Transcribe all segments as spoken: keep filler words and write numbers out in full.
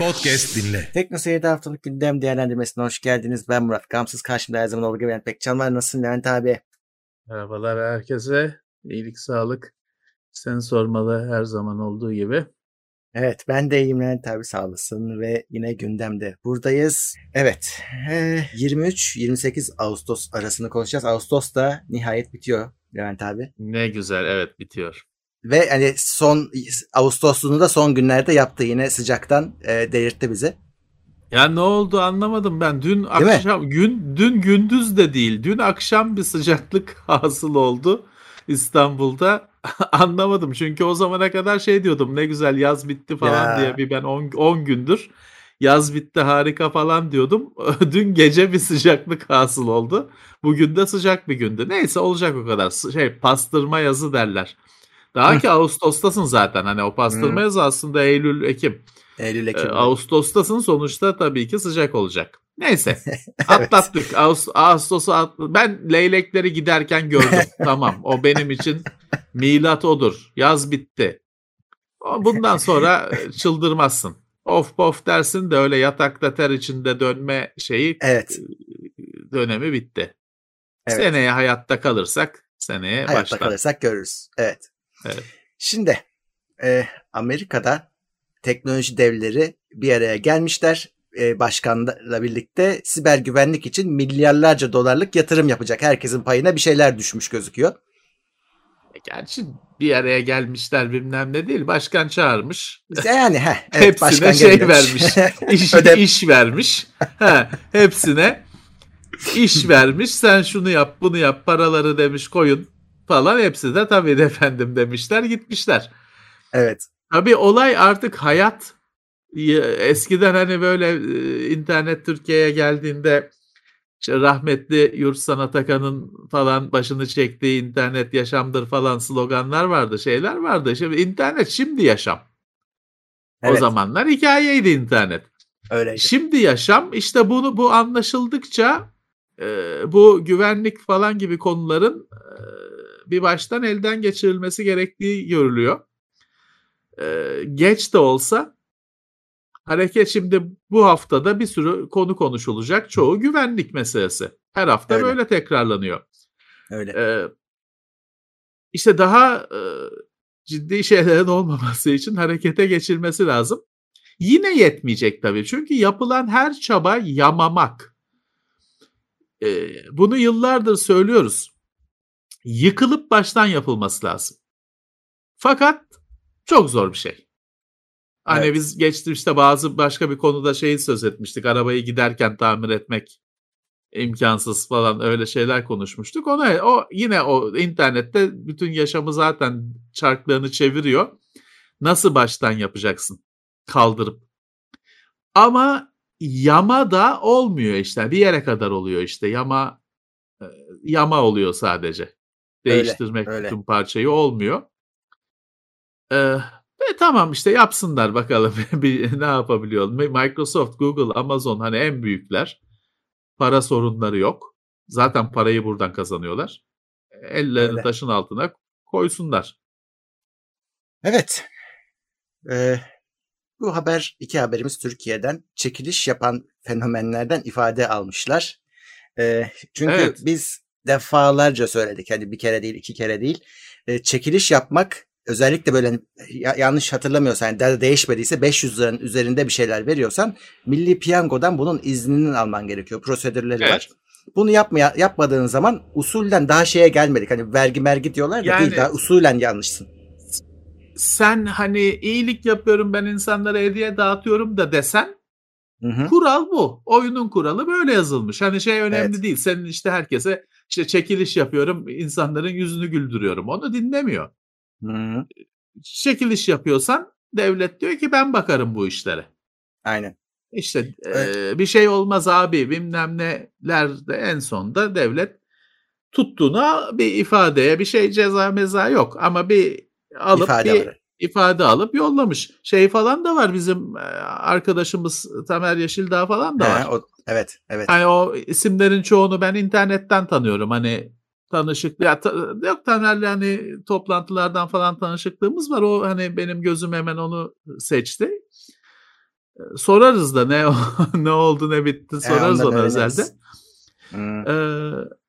Podcast dinle. Teknoseyir'de haftalık gündem değerlendirmesine hoş geldiniz. Ben Murat Gamsız. Karşımda her zaman olduğu gibi Levent Pekcan var. Nasılsın Levent abi? Merhabalar herkese. İyilik, sağlık. Sen sormalı her zaman olduğu gibi. Evet, ben de iyiyim Levent abi, sağ olasın ve yine gündemde buradayız. Evet, yirmi üç yirmi sekiz Ağustos arasını konuşacağız. Ağustos da nihayet bitiyor Levent abi. Ne güzel, evet, bitiyor. Ve hani son Ağustos'unu da son günlerde yaptı, yine sıcaktan e, delirtti bizi. Ya ne oldu anlamadım ben. Dün akşam gün dün gündüz de değil. Dün akşam bir sıcaklık hasıl oldu İstanbul'da. Anlamadım. Çünkü o zamana kadar şey diyordum. Ne güzel yaz bitti falan Ya. diye bir ben on gündür yaz bitti harika falan diyordum. Dün gece bir sıcaklık hasıl oldu. Bugün de sıcak bir gündü. Neyse, olacak o kadar. Şey, pastırma yazı derler. Daha ki Ağustos'tasın zaten. Hani o pastırma yazı aslında Eylül, Ekim. Eylül, Ekim. Ee, Ağustos'tasın, sonuçta tabii ki sıcak olacak. Neyse. Atlattık. Evet. Ağustos, Ağustos'u at... Ben leylekleri giderken gördüm. Tamam. O benim için milat odur. Yaz bitti. Bundan sonra çıldırmazsın. Of pof dersin de öyle yatakta ter içinde dönme şeyi, evet, dönemi bitti. Evet. Seneye hayatta kalırsak seneye hayatta başlar. kalırsak görürüz. Evet. Evet. Şimdi e, Amerika'da teknoloji devleri bir araya gelmişler. E, başkanla birlikte siber güvenlik için milyarlarca dolarlık yatırım yapacak. Herkesin payına bir şeyler düşmüş gözüküyor. Gerçi bir araya gelmişler bilmem ne değil. Başkan çağırmış. Yani heh, evet, hepsine başkan şey geliyormuş. vermiş. İş, iş vermiş. Ha, hepsine iş vermiş. Sen şunu yap, bunu yap, paraları demiş koyun falan. Hepsi de tabii de efendim demişler, gitmişler. Evet. Tabii olay artık hayat. Eskiden hani böyle internet Türkiye'ye geldiğinde işte rahmetli Yurtsan Atakan'ın falan başını çektiği internet yaşamdır falan sloganlar vardı, şeyler vardı. Şimdi internet şimdi yaşam. Evet. O zamanlar hikayeydi internet. Öyleydi. Şimdi yaşam. İşte bunu bu anlaşıldıkça e, bu güvenlik falan gibi konuların e, bir baştan elden geçirilmesi gerektiği görülüyor. E, geç de olsa hareket şimdi bu haftada bir sürü konu konuşulacak. Çoğu güvenlik meselesi. Her hafta Öyle. böyle tekrarlanıyor. Öyle. Ee, işte daha e, ciddi şeylerin olmaması için harekete geçilmesi lazım. Yine yetmeyecek tabii. Çünkü yapılan her çaba yamamak. Ee, bunu yıllardır söylüyoruz. Yıkılıp baştan yapılması lazım. Fakat çok zor bir şey. Hani evet. Biz geçmişte bazı başka bir konuda şeyi söz etmiştik. Arabayı giderken tamir etmek imkansız falan, öyle şeyler konuşmuştuk. Ona o yine o internette bütün yaşamı zaten çarklarını çeviriyor. Nasıl baştan yapacaksın? Kaldırıp. Ama yama da olmuyor işte. Bir yere kadar oluyor işte. Yama yama oluyor sadece. Değiştirmek öyle, öyle. Bütün parçayı olmuyor. Ee, E tamam işte yapsınlar bakalım bir ne yapabiliyor. Microsoft, Google, Amazon hani en büyükler. Para sorunları yok. Zaten parayı buradan kazanıyorlar. Ellerini Öyle. taşın altına koysunlar. Evet. Ee, bu haber, iki haberimiz Türkiye'den. Çekiliş yapan fenomenlerden ifade almışlar. Ee, çünkü evet. biz defalarca söyledik. Hani bir kere değil, iki kere değil. Ee, çekiliş yapmak, özellikle böyle ya, yanlış hatırlamıyorsan, yani de değişmediyse beş yüz liranın üzerinde bir şeyler veriyorsan Milli Piyango'dan bunun iznini alman gerekiyor. Prosedürleri evet. var. Bunu yapmaya, yapmadığın zaman usulden daha şeye gelmedik. Hani vergi mergi diyorlar da yani, değil, daha usulen yanlışsın. Sen hani iyilik yapıyorum ben, insanlara hediye dağıtıyorum da desen, hı hı. Kural bu. Oyunun kuralı böyle yazılmış. Hani şey önemli evet. değil. Senin işte herkese işte çekiliş yapıyorum, insanların yüzünü güldürüyorum. Onu dinlemiyor. Hı-hı. Çekiliş yapıyorsan devlet diyor ki ben bakarım bu işlere. Aynen. İşte evet. e, bir şey olmaz abi bilmem nelerde en sonunda devlet tuttuğuna bir ifadeye bir şey ceza meza yok ama bir alıp ifade bir var. ifade alıp yollamış. Şey falan da var, bizim arkadaşımız Tamer Yeşildağ falan da He, var. O, evet, evet. Hani o isimlerin çoğunu ben internetten tanıyorum. Hani tanışık ya ta, yok Taner'le hani toplantılardan falan tanışıklığımız var. O hani benim gözüm hemen onu seçti. sorarız da ne ne oldu ne bitti sorarız e, ona özelde. Hmm. Ee,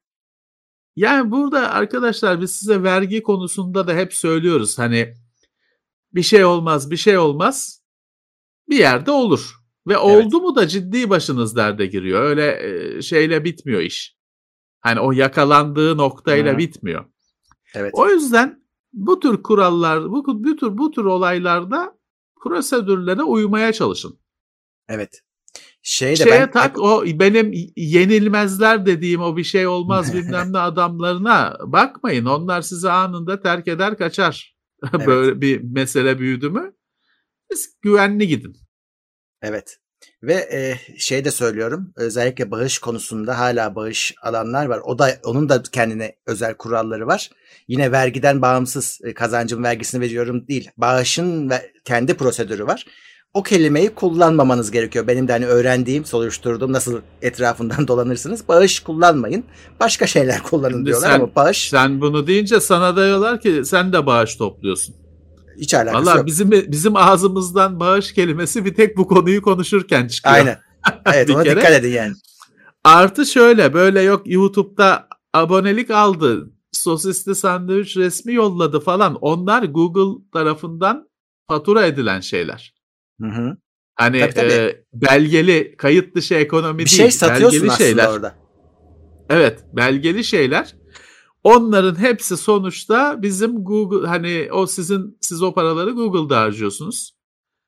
yani burada arkadaşlar biz size vergi konusunda da hep söylüyoruz. Hani bir şey olmaz bir şey olmaz bir yerde olur. Ve oldu evet. mu da ciddi başınız derde giriyor. Öyle şeyle bitmiyor iş. Hani o yakalandığı noktayla hmm. bitmiyor. Evet. O yüzden bu tür kurallar, bu, bu tür bu tür olaylarda prosedürlere uymaya çalışın. Evet. Şey Şeye ben... tak o benim yenilmezler dediğim o bir şey olmaz bilmem ne adamlarına bakmayın. Onlar sizi anında terk eder kaçar. Evet. Böyle bir mesele büyüdü mü? Siz güvenli gidin. Evet. Ve e, şey de söylüyorum. Özellikle bağış konusunda hala bağış alanlar var. O da onun da kendine özel kuralları var. Yine vergiden bağımsız e, kazancın vergisini veriyorum değil. Bağışın ve kendi prosedürü var. O kelimeyi kullanmamanız gerekiyor. Benim de hani öğrendiğim, soruşturduğum nasıl etrafından dolanırsınız. Bağış kullanmayın. Başka şeyler kullanın Şimdi diyorlar sen, ama bağış. Sen bunu deyince sana diyorlar ki sen de bağış topluyorsun. Hiç alakası Vallahi yok. bizim bizim ağzımızdan bağış kelimesi bir tek bu konuyu konuşurken çıkıyor. Aynen. Evet ona dikkat edin yani. Artı şöyle böyle yok YouTube'da abonelik aldı. Sosisli sandviç resmi yolladı falan. Onlar Google tarafından fatura edilen şeyler. Hı hı. Hani tabii, tabii. E, belgeli kayıt dışı ekonomi bir değil. Bir şey satıyorsun belgeli aslında şeyler. Orada. Evet belgeli şeyler. Onların hepsi sonuçta bizim Google hani o sizin siz o paraları Google'da harcıyorsunuz.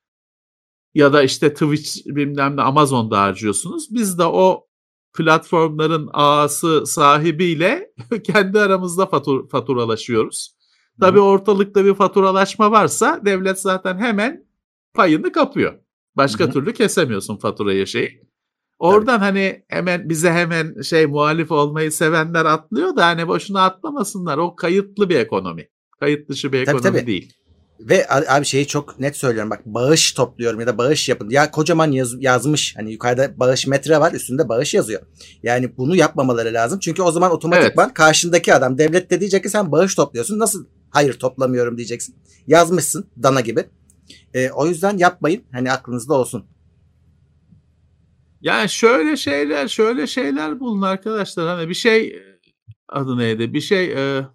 Ya da işte Twitch bilmem ne Amazon'da harcıyorsunuz. Biz de o platformların ağası sahibiyle kendi aramızda fatur, faturalaşıyoruz. Tabii ortalıkta bir faturalaşma varsa devlet zaten hemen payını kapıyor. Başka Hı-hı. türlü kesemiyorsun faturayı şeyi. Oradan tabii. hani hemen bize hemen şey muhalif olmayı sevenler atlıyor da hani boşuna atlamasınlar. O kayıtlı bir ekonomi. Kayıt dışı bir ekonomi tabii, tabii. değil. Ve abi şeyi çok net söylüyorum bak bağış topluyorum ya da bağış yapın. Ya kocaman yaz, yazmış hani yukarıda bağış metre var üstünde bağış yazıyor. Yani bunu yapmamaları lazım. Çünkü o zaman otomatikman evet. karşındaki adam devlet de diyecek ki sen bağış topluyorsun. Nasıl hayır toplamıyorum diyeceksin. Yazmışsın dana gibi. E, o yüzden yapmayın. Hani aklınızda olsun. Yani şöyle şeyler, şöyle şeyler bulun arkadaşlar. Hani bir şey adı neydi? Bir şey e,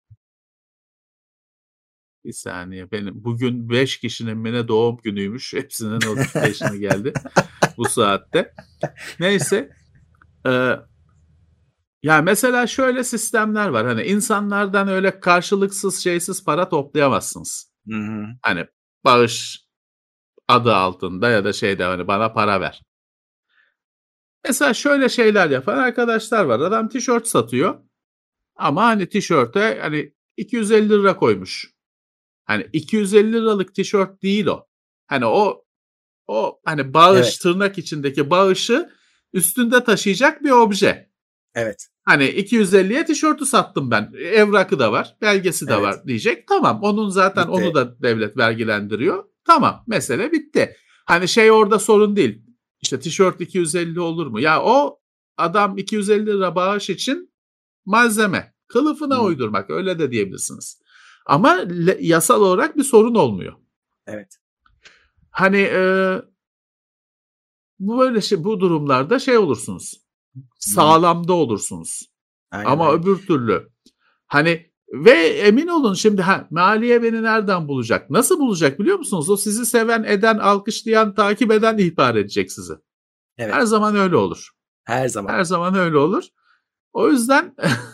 bir saniye benim bugün beş kişinin mine doğum günüymüş. Hepsinin notification'ı geldi bu saatte. Neyse. E, yani mesela şöyle sistemler var. Hani insanlardan öyle karşılıksız şeysiz para toplayamazsınız. Hı hı. Hani bağış adı altında ya da şeyde hani bana para ver. Mesela şöyle şeyler yapan arkadaşlar var. Adam tişört satıyor. Ama hani tişörte hani iki yüz elli lira koymuş. Hani iki yüz elli liralık tişört değil o. Hani o o hani bağış evet. tırnak içindeki bağışı üstünde taşıyacak bir obje. Evet. Hani iki yüz elliye tişörtü sattım ben. Evrakı da var, belgesi de evet. var diyecek. Tamam. Onun zaten bitti. Onu da devlet vergilendiriyor. Tamam. Mesele bitti. Hani şey orada sorun değil. İşte tişört iki yüz elli olur mu? Ya o adam iki yüz elli lira bağış için malzeme. Kılıfına hmm. uydurmak öyle de diyebilirsiniz. Ama le, yasal olarak bir sorun olmuyor. Evet. Hani e, bu böyle şey, bu durumlarda şey olursunuz. Sağlamda olursunuz. Aynen, Ama aynen. öbür türlü hani ve emin olun şimdi ha, maliye beni nereden bulacak? Nasıl bulacak biliyor musunuz? O sizi seven, eden, alkışlayan, takip eden ihbar edecek sizi. Evet. Her zaman öyle olur. Her zaman. Her zaman öyle olur. O yüzden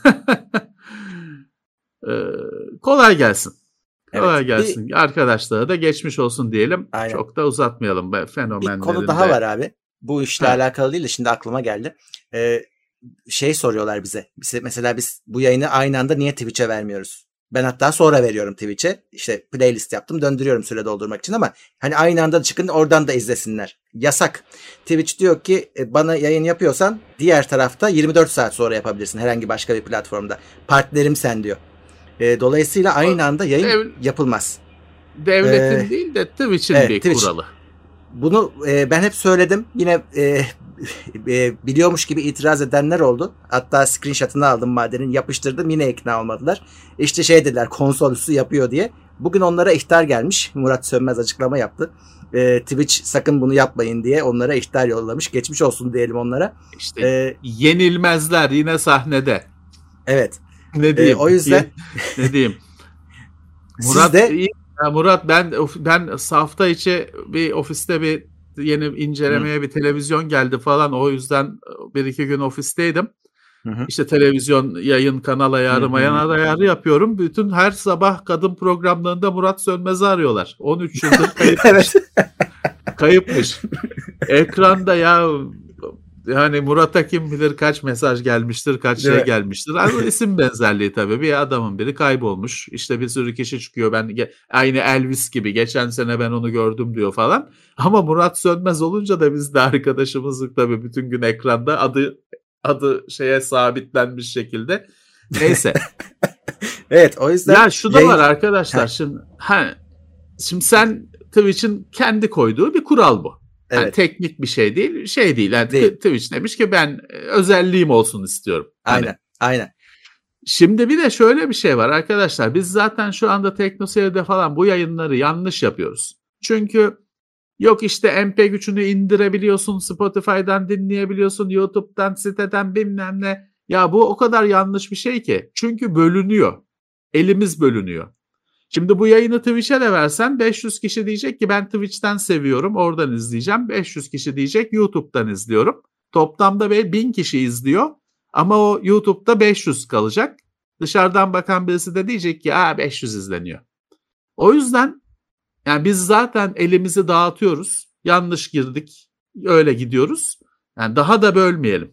kolay gelsin. Kolay evet. gelsin. Bir, Arkadaşlara da geçmiş olsun diyelim. Aynen. Çok da uzatmayalım be fenomenlerin. Bir konu daha var abi. Bu işle ha. alakalı değil de şimdi aklıma geldi. Ee, şey soruyorlar bize. bize. Mesela biz bu yayını aynı anda niye Twitch'e vermiyoruz? Ben hatta sonra veriyorum Twitch'e. İşte playlist yaptım döndürüyorum süre doldurmak için ama hani aynı anda çıkın oradan da izlesinler. Yasak. Twitch diyor ki bana yayın yapıyorsan diğer tarafta yirmi dört saat sonra yapabilirsin herhangi başka bir platformda. Partnerim sen diyor. E, dolayısıyla aynı anda yayın Dev, yapılmaz. Devletin ee, değil de Twitch'in evet, bir Twitch. kuralı. Bunu e, ben hep söyledim. Yine e, e, biliyormuş gibi itiraz edenler oldu. Hatta screenshot'ını aldım madenin yapıştırdım yine ikna olmadılar. İşte şey dediler konsol üstü yapıyor diye. Bugün onlara ihtar gelmiş. Murat Sönmez açıklama yaptı. e, Twitch sakın bunu yapmayın diye onlara ihtar yollamış. Geçmiş olsun diyelim onlara. İşte ee, yenilmezler yine sahnede. Evet. Ne diyeyim? E, o yüzden ne diyeyim? Murat de... iyi. Ya Murat ben ben hafta içi bir ofiste bir yeni incelemeye Hı. bir televizyon geldi falan. O yüzden bir iki gün ofisteydim. Hı hı. İşte televizyon yayın kanal ayarı mayan ayarı yapıyorum. Bütün her sabah kadın programlarında Murat Sönmez'i arıyorlar. on üç yıldır kayıpmış. Evet. Kayıpmış. Ekranda ya yani Murat'a kim bilir kaç mesaj gelmiştir, kaç Değil şey mi? gelmiştir. Yani isim benzerliği tabii. Bir adamın biri kaybolmuş. İşte bir sürü kişi çıkıyor. Ben aynı Elvis gibi geçen sene ben onu gördüm diyor falan. Ama Murat Sönmez olunca da biz de arkadaşımızlık tabii bütün gün ekranda adı adı şeye sabitlenmiş şekilde. Neyse. Evet, o yüzden ya şu da yayın... var arkadaşlar. Şimdi ha şimdi sen Twitch'in kendi koyduğu bir kural bu. Yani evet. Teknik bir şey değil, şey değil. Yani değil. Twitch demiş ki ben özelliğim olsun istiyorum. Aynen, hani. aynen. Şimdi bir de şöyle bir şey var arkadaşlar. Biz zaten şu anda TeknoSeyir'de falan bu yayınları yanlış yapıyoruz. Çünkü yok işte M P üçünü indirebiliyorsun, Spotify'dan dinleyebiliyorsun, YouTube'dan, siteden bilmem ne. Ya bu o kadar yanlış bir şey ki. Çünkü bölünüyor. Elimiz bölünüyor. Şimdi bu yayını Twitch'e de versen beş yüz kişi diyecek ki ben Twitch'ten seviyorum, oradan izleyeceğim. beş yüz kişi diyecek YouTube'dan izliyorum. Toplamda bin kişi izliyor ama o YouTube'da beş yüz kalacak. Dışarıdan bakan birisi de diyecek ki aa beş yüz izleniyor. O yüzden yani biz zaten elimizi dağıtıyoruz. Yanlış girdik, öyle gidiyoruz. Yani daha da bölmeyelim.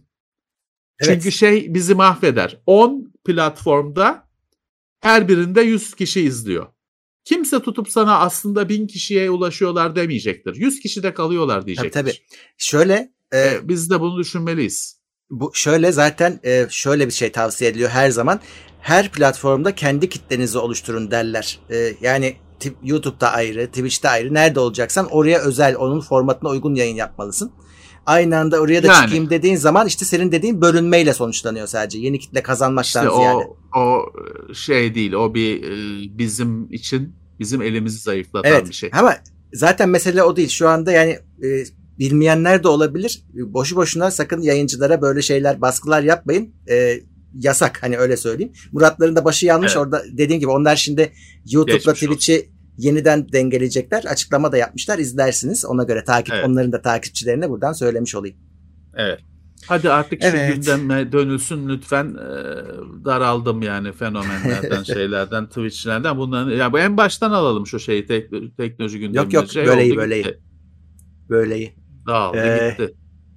Evet. Çünkü şey bizi mahveder. on platformda her birinde yüz kişi izliyor. Kimse tutup sana aslında bin kişiye ulaşıyorlar demeyecektir. yüz kişi de kalıyorlar diyecektir. Tabii tabii. Şöyle e, biz de bunu düşünmeliyiz. Bu şöyle zaten e, şöyle bir şey tavsiye ediliyor her zaman. Her platformda kendi kitlenizi oluşturun derler. E, yani t- YouTube'da ayrı, Twitch'te ayrı. Nerede olacaksan oraya özel, onun formatına uygun yayın yapmalısın. Aynı anda oraya da yani, çıkayım dediğin zaman işte senin dediğin bölünmeyle sonuçlanıyor sadece. Yeni kitle kazanmaktan işte ziyade. O, o şey değil. O bir bizim için bizim elimizi zayıflatan evet, bir şey. Ama zaten mesele o değil. Şu anda yani e, bilmeyenler de olabilir. Boşu boşuna sakın yayıncılara böyle şeyler, baskılar yapmayın. E, yasak hani öyle söyleyeyim. Muratların da başı yanlış. Evet. Orada dediğim gibi onlar şimdi YouTube'la Twitch'i yeniden dengeleyecekler. Açıklama da yapmışlar. İzlersiniz. Ona göre takip evet. onların da takipçilerine buradan söylemiş olayım. Evet. Hadi artık evet. şu gündeme dönülsün lütfen. Ee, daraldım yani fenomenlerden, şeylerden, Twitch'lerden. Bunların ya bu en baştan alalım şu şeyi tek, teknoloji gündeminde. Yok yok şey böyle iyi oldu, böyle iyi. Böyle iyi. Dağıldı ee, gitti.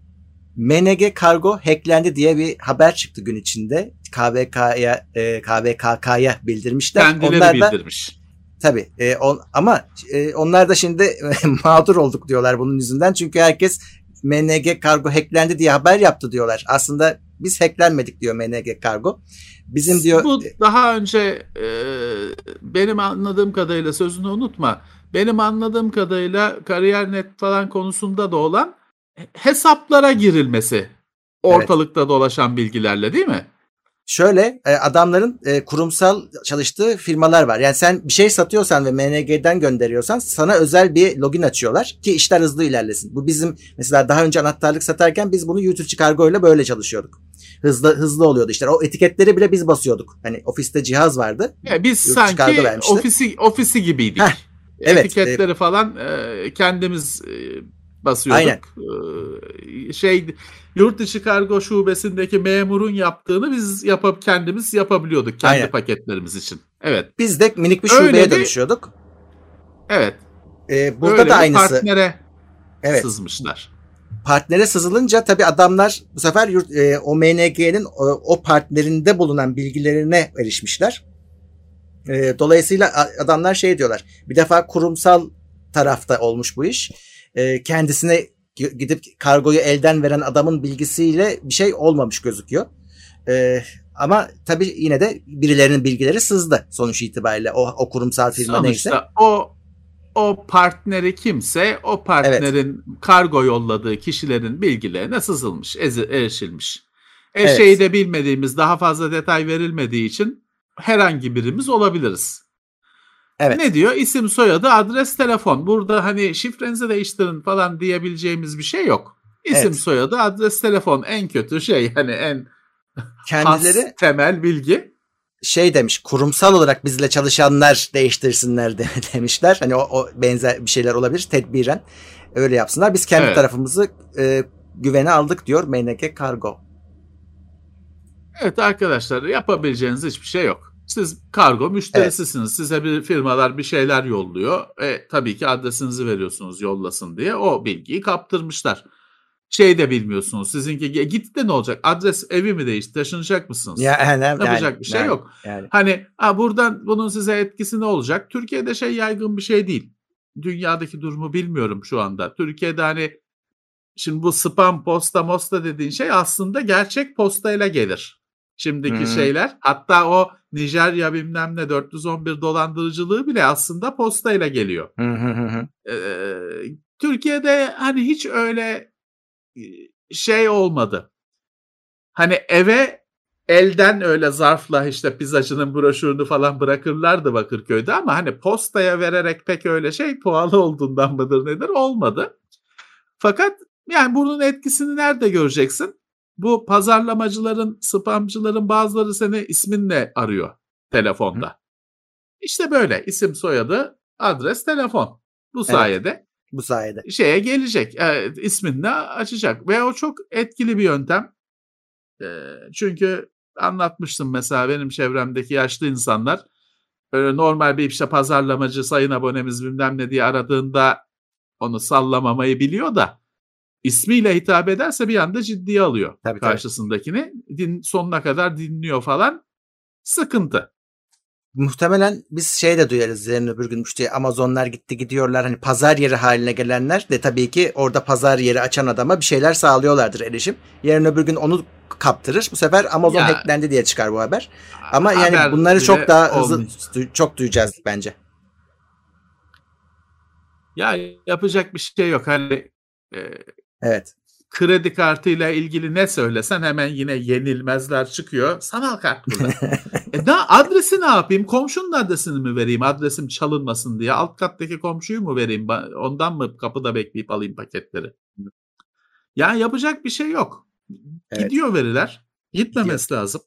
M N G Kargo hacklendi diye bir haber çıktı gün içinde. K V K'ya e, K V K K'ya bildirmişler. Kendileri onlar bildirmiş. Da, tabii e, on, ama e, onlar da şimdi mağdur olduk diyorlar bunun yüzünden. Çünkü herkes M N G Kargo hacklendi diye haber yaptı diyorlar. Aslında biz hacklenmedik diyor M N G Kargo. Bizim diyor. Bu daha önce e, benim anladığım kadarıyla sözünü unutma. Benim anladığım kadarıyla Kariyer.net falan konusunda da olan hesaplara girilmesi. Ortalıkta evet. dolaşan bilgilerle değil mi? Şöyle adamların kurumsal çalıştığı firmalar var. Yani sen bir şey satıyorsan ve M N G'den gönderiyorsan sana özel bir login açıyorlar ki işler hızlı ilerlesin. Bu bizim mesela daha önce anahtarlık satarken biz bunu YouTube'cu kargoyla böyle çalışıyorduk. Hızlı hızlı oluyordu işler. O etiketleri bile biz basıyorduk. Hani ofiste cihaz vardı. Ya biz sanki ofisi ofisi gibiydik. Heh, evet. Etiketleri e, falan e, kendimiz e, basıyorduk. Aynen. E, şey yurt dışı kargo şubesindeki memurun yaptığını biz yapıp kendimiz yapabiliyorduk kendi Aynen. paketlerimiz için. Evet. Biz de minik bir şubeye Öyle dönüşüyorduk. Evet. Ee, burada Öyle da aynısı. Partnere evet. sızmışlar. Partnere sızılınca tabii adamlar bu sefer yurt, e, o M N G'nin o, o partnerinde bulunan bilgilerine erişmişler. E, dolayısıyla adamlar şey diyorlar. Bir defa kurumsal tarafta olmuş bu iş. E, kendisine gidip kargoyu elden veren adamın bilgisiyle bir şey olmamış gözüküyor. Ee, ama tabii yine de birilerinin bilgileri sızdı sonuç itibariyle. O, o kurumsal firma Sonuçta neyse. o o partneri kimse o partnerin evet. kargo yolladığı kişilerin bilgilerine sızılmış, erişilmiş. E evet. Şeyi de bilmediğimiz, daha fazla detay verilmediği için herhangi birimiz olabiliriz. Evet. Ne diyor? İsim, soyadı, adres, telefon. Burada hani şifrenizi değiştirin falan diyebileceğimiz bir şey yok. İsim, evet. soyadı, adres, telefon en kötü şey. Hani en kendileri has, temel bilgi. Şey demiş, kurumsal olarak bizle çalışanlar değiştirsinler de, demişler. Hani o, o benzer bir şeyler olabilir. Tedbiren öyle yapsınlar. Biz kendi evet. tarafımızı e, güvene aldık diyor M N K Kargo. Evet arkadaşlar, yapabileceğiniz hiçbir şey yok. Siz kargo müşterisisiniz. Evet. Size bir firmalar bir şeyler yolluyor. E, tabii ki adresinizi veriyorsunuz yollasın diye. O bilgiyi kaptırmışlar. Şey de bilmiyorsunuz. Sizinki git de ne olacak? Adres, evi mi değişti? Taşınacak mısınız? Ya, yani, Yapacak yani, bir şey yani, yok. Yani. Hani ha, buradan bunun size etkisi ne olacak? Türkiye'de şey yaygın bir şey değil. Dünyadaki durumu bilmiyorum şu anda. Türkiye'de hani şimdi bu spam posta mosta dediğin şey aslında gerçek postayla gelir. Şimdiki hmm. şeyler, hatta o Nijerya bilmem ne dört yüz on bir dolandırıcılığı bile aslında postayla geliyor. ee, Türkiye'de hani hiç öyle şey olmadı. Hani eve elden öyle zarfla işte pizzacının broşürünü falan bırakırlardı Bakırköy'de ama hani postaya vererek pek öyle şey pahalı olduğundan mıdır nedir olmadı. Fakat yani bunun etkisini nerede göreceksin? Bu pazarlamacıların, spamcıların bazıları seni isminle arıyor telefonda. Hı. İşte böyle isim, soyadı, adres, telefon. Bu sayede evet, bu sayede şeye gelecek. Evet, isminle açacak ve o çok etkili bir yöntem. E, çünkü anlatmıştım mesela benim çevremdeki yaşlı insanlar böyle normal bir işte pazarlamacı sayın abonemiz bilmem ne diye aradığında onu sallamamayı biliyor da İsmiyle hitap ederse bir anda ciddiye alıyor tabii, karşısındakini. Tabii. Din, sonuna kadar dinliyor falan. Sıkıntı. Muhtemelen biz şey de duyarız yarın öbür gün işte Amazonlar gitti gidiyorlar. Hani pazar yeri haline gelenler de tabii ki orada pazar yeri açan adama bir şeyler sağlıyorlardır erişim. Yarın öbür gün onu kaptırır. Bu sefer Amazon ya, hacklendi diye çıkar bu haber. Ama haber yani bunları çok daha hızlı olmuş. Çok duyacağız bence. Ya yapacak bir şey yok. Hani e, evet. Kredi kartıyla ilgili ne söylesen hemen yine yenilmezler çıkıyor. Sanal kart kullan. e da adresi ne yapayım? Komşunun adresini mi vereyim? Adresim çalınmasın diye. Alt kattaki komşuyu mu vereyim? Ondan mı kapıda bekleyip alayım paketleri? Yani yapacak bir şey yok. Evet. Gidiyor veriler. Gitmemesi gidiyor. lazım.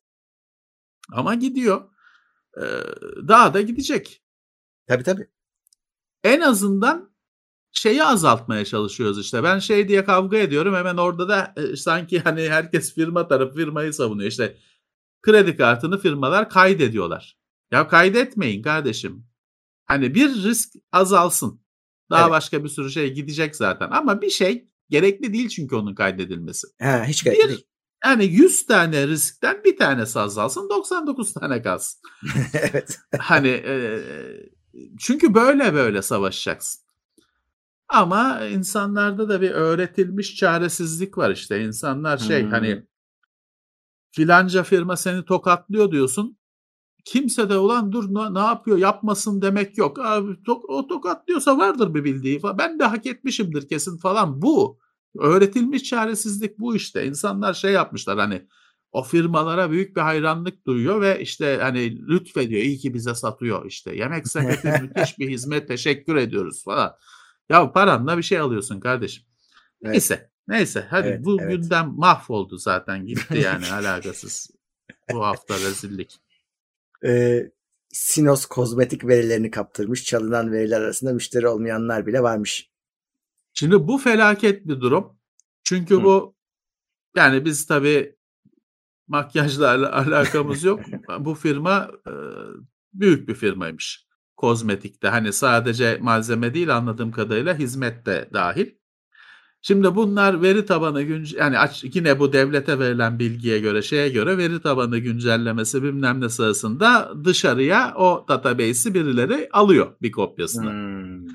Ama gidiyor. Ee, daha da gidecek. Tabii tabii. En azından şeyi azaltmaya çalışıyoruz işte. Ben şey diye kavga ediyorum. Hemen orada da e, sanki hani herkes firma tarafı firmayı savunuyor. İşte kredi kartını firmalar kaydediyorlar. Ya kaydetmeyin kardeşim. Hani bir risk azalsın. Daha evet. başka bir sürü şey gidecek zaten. Ama bir şey gerekli değil çünkü onun kaydedilmesi. Ha, hiç gerekli bir, değil. Yani yüz tane riskten bir tanesi azalsın. doksan dokuz tane kalsın. evet. Hani e, çünkü böyle böyle savaşacaksın. Ama insanlarda da bir öğretilmiş çaresizlik var işte. İnsanlar şey hmm. hani filanca firma seni tokatlıyor diyorsun. Kimse de ulan dur ne, ne yapıyor yapmasın demek yok. Abi to, o tokatlıyorsa vardır bir bildiği falan. Ben de hak etmişimdir kesin falan. Bu öğretilmiş çaresizlik bu işte. İnsanlar şey yapmışlar hani o firmalara büyük bir hayranlık duyuyor ve işte hani lütfediyor. İyi ki bize satıyor işte. Yemek sepeti müthiş bir hizmet teşekkür ediyoruz falan. Ya paranla bir şey alıyorsun kardeşim. Evet. Neyse. Neyse. Hadi evet, bu evet. gündem mahvoldu zaten. Gitti yani alakasız. Bu hafta rezillik. Ee, Sinos kozmetik verilerini kaptırmış. Çalınan veriler arasında müşteri olmayanlar bile varmış. Şimdi bu felaket bir durum. Çünkü Hı. bu yani biz tabii makyajla alakamız yok. Bu firma e, büyük bir firmaymış. Kozmetikte hani sadece malzeme değil anladığım kadarıyla hizmet de dahil. Şimdi bunlar veri tabanı günce yani aç, yine bu devlete verilen bilgiye göre şeye göre veri tabanı güncellemesi bilmem ne sırasında dışarıya o database'i birileri alıyor bir kopyasını. Hmm.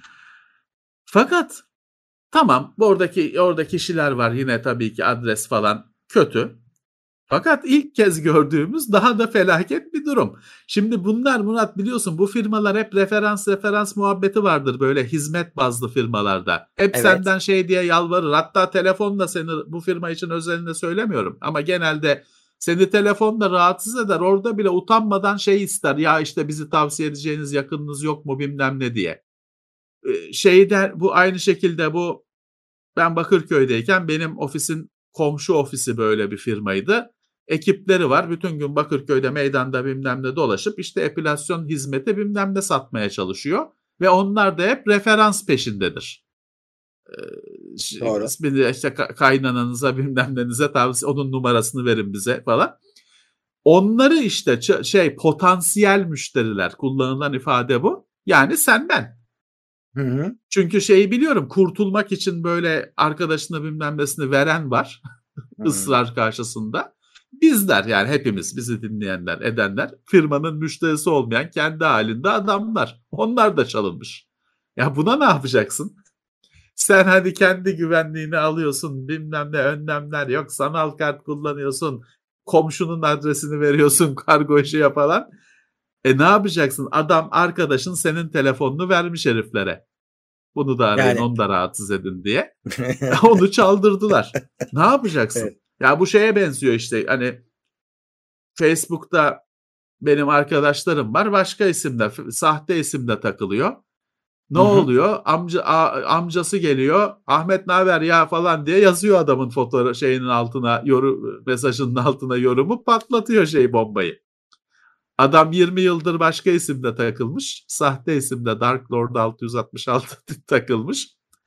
Fakat tamam oradaki orada kişiler var yine tabii ki adres falan kötü. Fakat ilk kez gördüğümüz daha da felaket bir durum. Şimdi bunlar Murat biliyorsun bu firmalar hep referans referans muhabbeti vardır böyle hizmet bazlı firmalarda. Hep evet. senden şey diye yalvarır. Hatta telefonla seni bu firma için özelinde söylemiyorum. Ama genelde Seni telefonla rahatsız eder. Orada bile utanmadan şey ister. Ya işte bizi tavsiye edeceğiniz yakınınız yok mu bilmem ne diye. Ee, şeyde bu aynı şekilde bu ben Bakırköy'deyken benim ofisin komşu ofisi böyle bir firmaydı. Ekipleri var. Bütün gün Bakırköy'de meydanda bilmem ne dolaşıp işte epilasyon hizmeti bilmem ne satmaya çalışıyor. Ve onlar da hep referans peşindedir. Doğru. İsmini işte kaynananıza bilmem nenize tavsiye onun numarasını verin bize falan. Onları işte şey potansiyel müşteriler kullanılan ifade bu. Yani senden. Hı hı. Çünkü şeyi biliyorum kurtulmak için böyle arkadaşına bilmem nesini veren var. ısrar karşısında. Bizler yani hepimiz bizi dinleyenler edenler firmanın müşterisi olmayan kendi halinde adamlar. Onlar da çalınmış. Ya buna ne yapacaksın? Sen hadi kendi güvenliğini alıyorsun bilmem ne önlemler yok sanal kart kullanıyorsun komşunun adresini veriyorsun kargo işi falan. E ne yapacaksın? Adam arkadaşın senin telefonunu vermiş heriflere. Bunu da arayın yani. Onu da rahatsız edin diye. Onu çaldırdılar. Ne yapacaksın? Evet. Ya bu şeye benziyor işte hani Facebook'ta benim arkadaşlarım var başka isimde sahte isimde takılıyor. Ne Hı-hı. oluyor? Amca a, amcası geliyor. Ahmet ne haber ya falan diye yazıyor adamın fotoğraf şeyinin altına yorum mesajının altına yorumu patlatıyor şey bombayı. Adam yirmi yıldır başka isimde takılmış. Sahte isimde Dark Lord altı yüz altmış altı takılmış.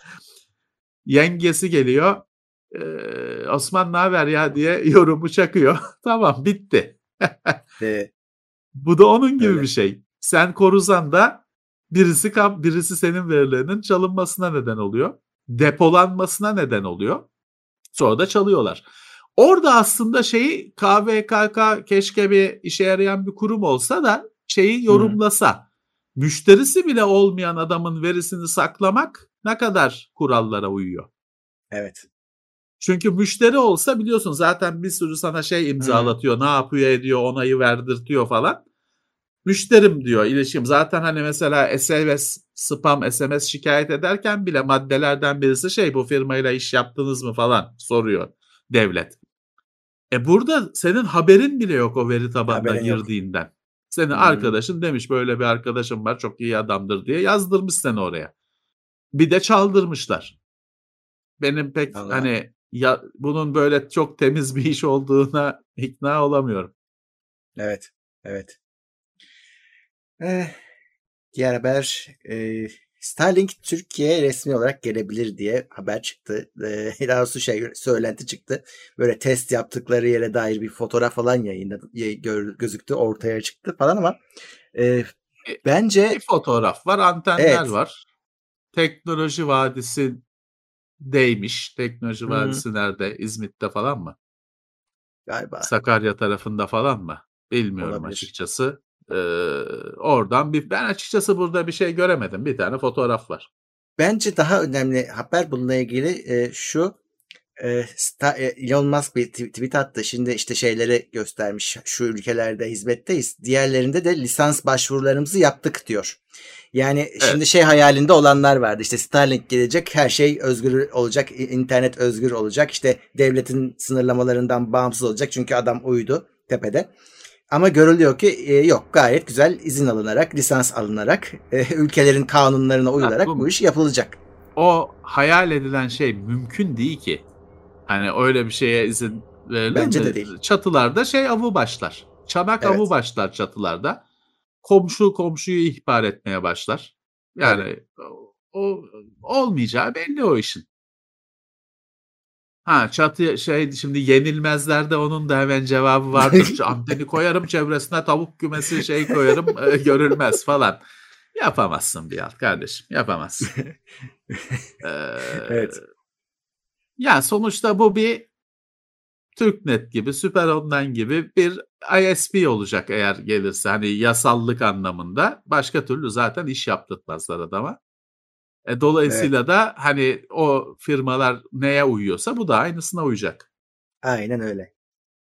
Yengesi geliyor. Ee, Osman ne haber ya diye yorumu çakıyor. Tamam bitti. e, Bu da onun gibi öyle. Bir şey. Sen koruzan da birisi birisi senin verilerinin çalınmasına neden oluyor. Depolanmasına neden oluyor. Sonra da çalıyorlar. Orada aslında şeyi K V K K keşke bir işe yarayan bir kurum olsa da şeyi yorumlasa. Hı. Müşterisi bile olmayan adamın verisini saklamak ne kadar kurallara uyuyor. Evet. Çünkü müşteri olsa biliyorsun zaten bir sürü sana şey imzalatıyor. Hı. Ne yapıyor ediyor onayı verdirtiyor falan. Müşterim diyor ilişkim. Zaten hani mesela S M S, spam, S M S şikayet ederken bile maddelerden birisi şey bu firmayla iş yaptınız mı falan soruyor devlet. E burada senin haberin bile yok o veri tabanına haberin girdiğinden. Yok. Senin hmm. arkadaşın demiş böyle bir arkadaşım var çok iyi adamdır diye yazdırmış seni oraya. Bir de çaldırmışlar. Benim pek Allah. Hani ya, bunun böyle çok temiz bir iş olduğuna ikna olamıyorum. Evet, evet. Eh, diğer haber e, Starlink Türkiye'ye resmi olarak gelebilir diye haber çıktı. E, daha doğrusu şey söylenti çıktı. Böyle test yaptıkları yere dair bir fotoğraf falan yayınladı, gözüktü, ortaya çıktı falan ama e, bence bir fotoğraf var, antenler evet. var. Teknoloji Vadisi değmiş. Teknoloji hmm. Vadisi nerede? İzmit'te falan mı? Galiba. Sakarya tarafında falan mı? Bilmiyorum olabilir. Açıkçası. Ee, oradan bir ben açıkçası burada bir şey göremedim. Bir tane fotoğraf var. Bence daha önemli haber bununla ilgili e, şu e, Star, e, Elon Musk bir tweet attı. Şimdi işte şeyleri göstermiş. Şu ülkelerde hizmetteyiz. Diğerlerinde de lisans başvurularımızı yaptık diyor. Yani evet. Şimdi şey hayalinde olanlar vardı. İşte Starlink gelecek, her şey özgür olacak, internet özgür olacak. İşte devletin sınırlamalarından bağımsız olacak. Çünkü adam uydu tepede. Ama görülüyor ki e, yok gayet güzel izin alınarak, lisans alınarak, e, ülkelerin kanunlarına uyularak bu, bu iş yapılacak. O hayal edilen şey mümkün değil ki. Hani öyle bir şeye izin verilir Bence mi? De değil. Çatılarda şey avı başlar. Çanak evet. avı başlar çatılarda. Komşu komşuyu ihbar etmeye başlar. Yani evet. o olmayacağı belli o işin. Ha çatı şey şimdi yenilmezlerde onun da hemen cevabı vardır. Anteni koyarım çevresine tavuk kümesi şey koyarım e, görülmez falan. Yapamazsın bir alt kardeşim yapamazsın. ee, evet. Ya sonuçta bu bir Türknet gibi Süper Online gibi bir I S P olacak eğer gelirse hani yasallık anlamında. Başka türlü zaten iş yaptırtmazlar adama. E, dolayısıyla evet. da hani o firmalar neye uyuyorsa bu da aynısına uyacak. Aynen öyle.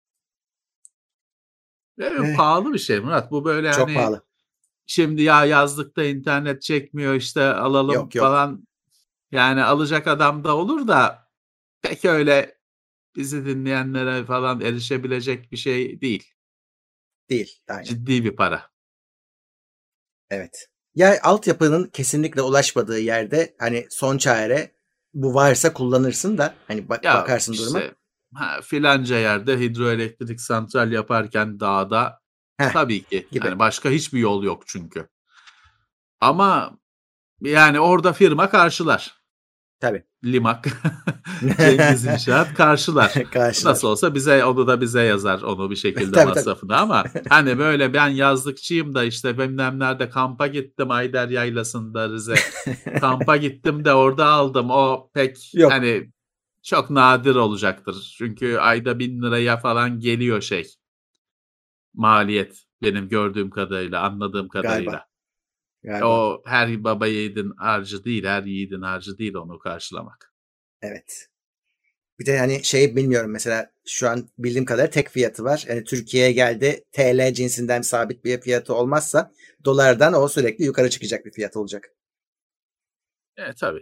Evet, eh. Pahalı bir şey Murat. Bu böyle çok hani pahalı. Şimdi ya yazlıkta internet çekmiyor işte alalım yok, yok. falan. Yani alacak adam da olur da pek öyle bizi dinleyenlere falan erişebilecek bir şey değil. Değil. Aynen. Ciddi bir para. Evet. Ya altyapının kesinlikle ulaşmadığı yerde hani son çare bu varsa kullanırsın da hani bak, Ya bakarsın işte, duruma. Ha, filanca yerde hidroelektrik santral yaparken dağda Heh, tabii ki. gibi. Yani başka hiçbir yol yok çünkü. Ama yani orada firma karşılar. Tabii. Limak, Cengiz İnşaat karşılar. Nasıl Karşılar. olsa bize onu da bize yazar onu bir şekilde Tabii tabii. masrafını ama hani böyle ben yazlıkçıyım da işte bilmem nerede kampa gittim Ayder Yaylası'nda Rize. Kampa gittim de orada aldım. O pek Yok. hani çok nadir olacaktır. Çünkü ayda bin liraya falan geliyor şey. Maliyet benim gördüğüm kadarıyla, anladığım Galiba. kadarıyla. Galiba. O her baba yiğidin harcı değil, her yiğidin harcı değil onu karşılamak. Evet. Bir de hani şey bilmiyorum mesela şu an bildiğim kadarıyla tek fiyatı var. Yani Türkiye'ye geldi T L cinsinden sabit bir fiyatı olmazsa dolardan o sürekli yukarı çıkacak bir fiyat olacak. Evet tabii.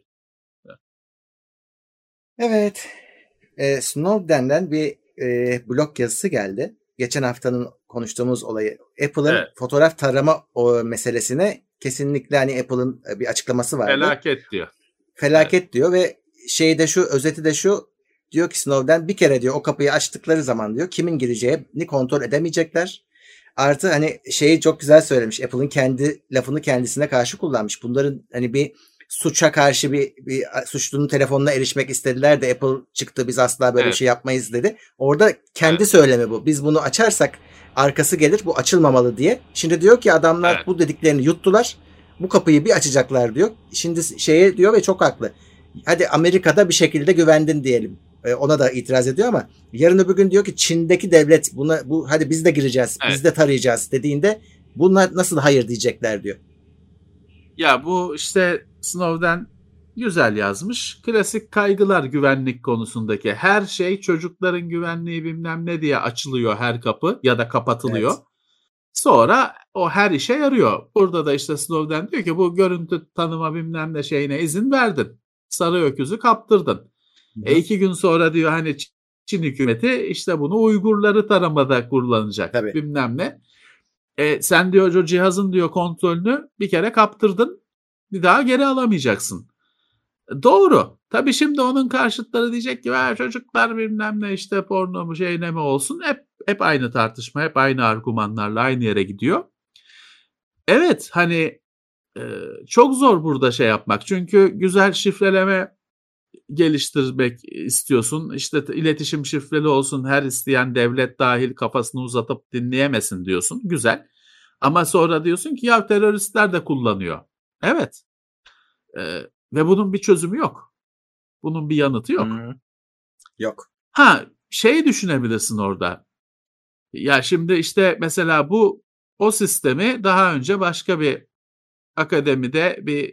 Evet. E, Snowden'den bir e, blog yazısı geldi. Geçen haftanın konuştuğumuz olayı. Apple'ın Evet. fotoğraf tarama o meselesine kesinlikle hani Apple'ın bir açıklaması vardı. Felaket diyor. Felaket evet. diyor ve şey de şu özeti de şu diyor ki Snowden bir kere diyor o kapıyı açtıkları zaman diyor kimin gireceğini kontrol edemeyecekler. Artı hani şeyi çok güzel söylemiş. Apple'ın kendi lafını kendisine karşı kullanmış. Bunların hani bir suça karşı bir, bir suçlunun telefonuna erişmek istediler de Apple çıktı biz asla böyle evet. bir şey yapmayız dedi. Orada kendi evet. söylemi bu. Biz bunu açarsak arkası gelir bu açılmamalı diye. Şimdi diyor ki adamlar evet. bu dediklerini yuttular. Bu kapıyı bir açacaklar diyor. Şimdi şeye diyor ve çok haklı. Hadi Amerika'da bir şekilde güvendin diyelim. Ona da itiraz ediyor ama yarın öbür gün diyor ki Çin'deki devlet buna bu hadi biz de gireceğiz, evet. biz de tarayacağız dediğinde bunlar nasıl hayır diyecekler diyor. Ya bu işte Snowden güzel yazmış. Klasik kaygılar güvenlik konusundaki. Her şey çocukların güvenliği bilmem ne diye açılıyor her kapı ya da kapatılıyor. Evet. Sonra o her işe yarıyor. Burada da işte Snowden diyor ki bu görüntü tanıma bilmem ne şeyine izin verdin. Sarı öküzü kaptırdın. E iki gün sonra diyor hani Çin hükümeti işte bunu Uygurları taramada kullanacak. Tabii. Bilmem ne. E, sen diyor o cihazın diyor kontrolünü bir kere kaptırdın. Bir daha geri alamayacaksın. Doğru. Tabii şimdi onun karşıtları diyecek ki çocuklar bilmem ne işte porno mu şey ne mi olsun. Hep, hep aynı tartışma, hep aynı argümanlarla aynı yere gidiyor. Evet hani e, çok zor burada şey yapmak. Çünkü güzel şifreleme geliştirmek istiyorsun. İşte iletişim şifreli olsun her isteyen devlet dahil kafasını uzatıp dinleyemesin diyorsun. Güzel. Ama sonra diyorsun ki ya teröristler de kullanıyor. Evet. Ee, ve bunun bir çözümü yok. Bunun bir yanıtı yok. Hmm. Yok. Ha şey düşünebilirsin orada. Ya şimdi işte mesela bu o sistemi daha önce başka bir akademide bir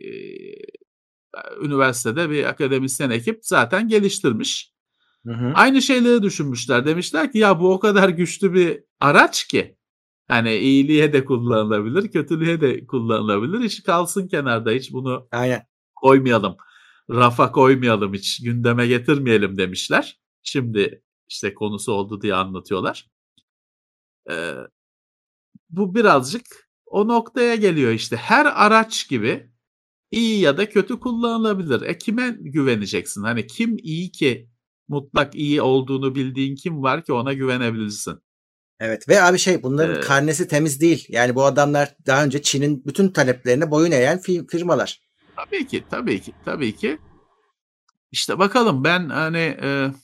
üniversitede bir akademisyen ekip zaten geliştirmiş. Hı hı. Aynı şeyleri düşünmüşler. Demişler ki ya bu o kadar güçlü bir araç ki hani iyiliğe de kullanılabilir, kötülüğe de kullanılabilir. Hiç kalsın kenarda hiç bunu Aynen. koymayalım. Rafa koymayalım hiç gündeme getirmeyelim demişler. Şimdi işte konusu oldu diye anlatıyorlar. Ee, bu birazcık o noktaya geliyor işte. Her araç gibi İyi ya da kötü kullanılabilir. E kime güveneceksin? Hani kim iyi ki mutlak iyi olduğunu bildiğin kim var ki ona güvenebilirsin? Evet ve abi şey bunların ee, karnesi temiz değil. Yani bu adamlar daha önce Çin'in bütün taleplerine boyun eğen firmalar. Tabii ki, tabii ki, tabii ki. İşte bakalım ben hani e,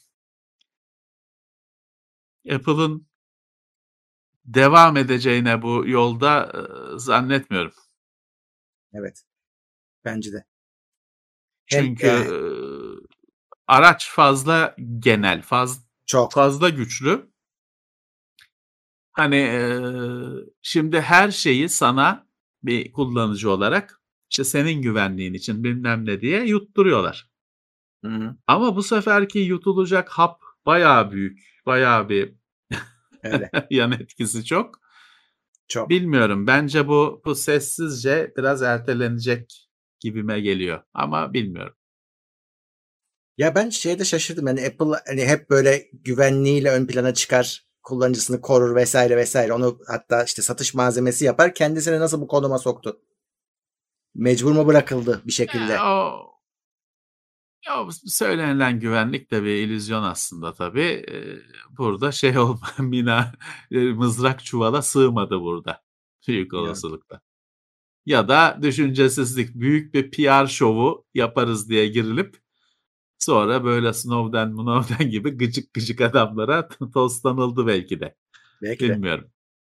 Apple'ın devam edeceğine bu yolda e, zannetmiyorum. Evet. Bence de. Çünkü Hem, e, araç fazla genel, faz, çok fazla güçlü. Hani e, şimdi her şeyi sana bir kullanıcı olarak işte senin güvenliğin için bilmem ne diye yutturuyorlar. Hı hı. Ama bu seferki yutulacak hap bayağı büyük, bayağı bir Öyle. yan etkisi çok. Çok. Bilmiyorum. Bence bu bu sessizce biraz ertelenecek gibime geliyor. Ama bilmiyorum. Ya ben şeyde şaşırdım. Yani Apple hani hep böyle güvenliğiyle ön plana çıkar, kullanıcısını korur vesaire vesaire. Onu hatta işte satış malzemesi yapar. Kendisini nasıl bu konuma soktu? Mecbur mu bırakıldı bir E, şekilde? o ya söylenilen güvenlik de bir illüzyon aslında tabii. Ee, burada şey olma, mina e, mızrak çuvala sığmadı burada büyük Ya, olasılıkla. Ya da düşüncesizlik, büyük bir P R şovu yaparız diye girilip sonra böyle Snowden, Snowden gibi gıcık gıcık adamlara tostlanıldı belki de. belki de. Bilmiyorum.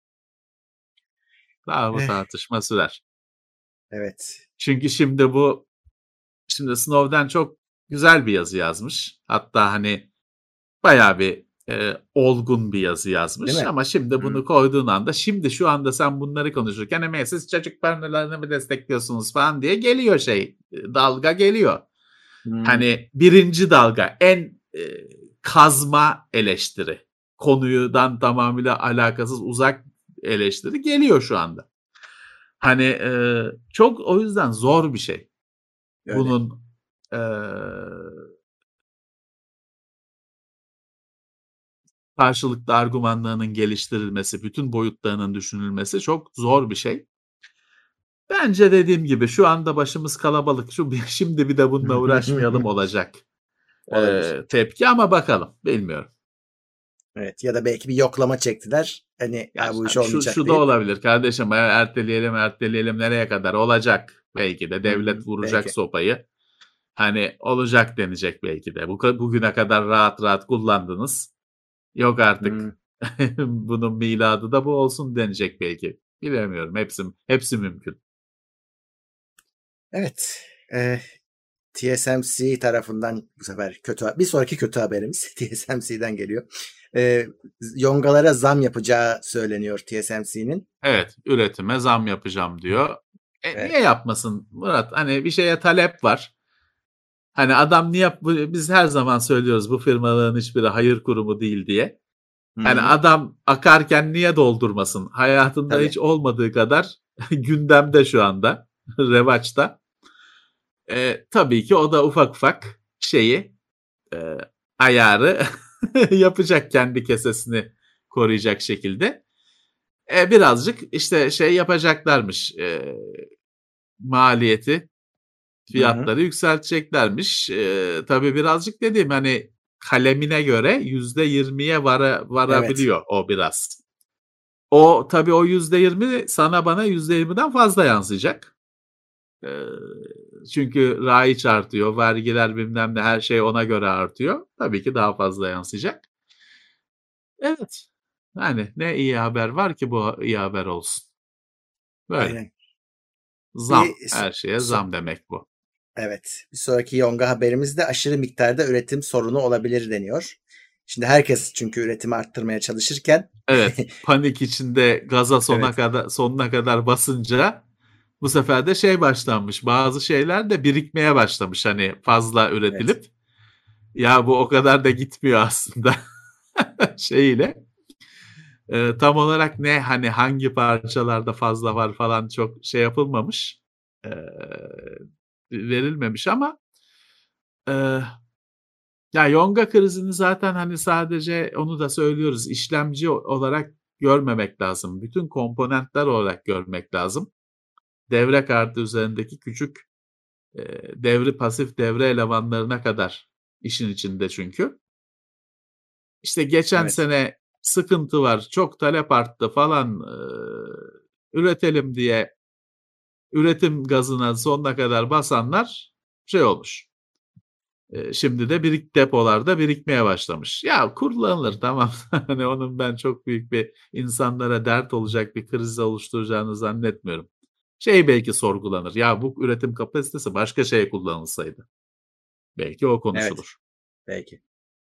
Daha bu Eh, tartışma sürer. evet. Çünkü şimdi bu şimdi Snowden çok güzel bir yazı yazmış. Hatta hani bayağı bir e, olgun bir yazı Değil yazmış mi? ama şimdi Hı. bunu koyduğun anda şimdi şu anda sen bunları konuşurken hemen siz çocuk barınaklarını mı destekliyorsunuz falan diye geliyor şey e, dalga geliyor. Hı. Hani birinci dalga en e, kazma eleştiri konudan tamamıyla alakasız uzak eleştiri geliyor şu anda. Hani e, çok o yüzden zor bir şey. Öyle. Bunun e, karşılıklı argümanlarının geliştirilmesi, bütün boyutlarının düşünülmesi çok zor bir şey. Bence dediğim gibi şu anda başımız kalabalık. Şu bir- şimdi bir de bununla uğraşmayalım olacak Olabilir. e, tepki ama bakalım bilmiyorum. Evet. Ya da belki bir yoklama çektiler. Hani Ya ya bu iş şu olmayacak şu da deyip. olabilir kardeşim. "Ya erteleyelim erteleyelim nereye kadar olacak belki de Hı, devlet vuracak belki. sopayı. Hani olacak denecek belki de. Bu bugüne kadar rahat rahat kullandınız. Yok artık. Hı. Bunun miladı da bu olsun denecek belki. Bilemiyorum. Hepsi hepsi mümkün. Evet. Eh, T S M C tarafından bu sefer kötü bir sonraki kötü haberimiz T S M C'den geliyor. Ee, yongalara zam yapacağı söyleniyor T S M C'nin. Evet, üretime zam yapacağım diyor. E, niye Evet. yapmasın Murat? Hani bir şeye talep var. Hani adam niye yap biz her zaman söylüyoruz bu firmaların hiçbiri hayır kurumu değil diye. Hı Hani hı. adam akarken niye doldurmasın? Hayatında Tabii. hiç olmadığı kadar gündemde şu anda, revaçta. E, tabii ki o da ufak ufak şeyi, e, ayarı yapacak kendi kesesini koruyacak şekilde. E, birazcık işte şey yapacaklarmış. E, maliyeti, Hı hı. fiyatları yükselteceklermiş. E, tabii birazcık dediğim hani kalemine göre yüzde yirmiye vara, Evet. varabiliyor o biraz. O tabii o yüzde yirmi sana bana yüzde yirmiden fazla yansıyacak. E, çünkü raiç artıyor, vergiler bilmem ne her şey ona göre artıyor. Tabii ki daha fazla yansıyacak. Evet. Yani ne iyi haber var ki bu iyi haber olsun. Böyle. Aynen. Zam. Bir so- Her şeye so- zam demek bu. evet. Bir sonraki yonga haberimizde aşırı miktarda üretim sorunu olabilir deniyor. Şimdi herkes çünkü üretimi arttırmaya çalışırken Evet, panik içinde gaza sona evet. kadar sonuna kadar basınca bu sefer de şey başlanmış. Bazı şeyler de birikmeye başlamış hani fazla Evet. üretilip ya bu o kadar da gitmiyor aslında şeyiyle. E, tam olarak ne hani hangi parçalarda fazla var falan çok şey yapılmamış. E, verilmemiş ama e, ya yonga krizini zaten hani sadece onu da söylüyoruz işlemci olarak görmemek lazım. Bütün komponentler olarak görmek lazım. Devre kartı üzerindeki küçük e, devre pasif devre elemanlarına kadar işin içinde çünkü. İşte geçen Evet. sene sıkıntı var, çok talep arttı falan e, üretelim diye üretim gazına sonuna kadar basanlar şey olmuş. E, şimdi de birik depolarda birikmeye başlamış. Ya kullanılır tamam. Hani onun ben çok büyük bir insanlara dert olacak bir kriz oluşturacağını zannetmiyorum. Şey belki sorgulanır. Ya bu üretim kapasitesi başka şeye kullanılsaydı. Belki o Evet. konuşulur. Belki.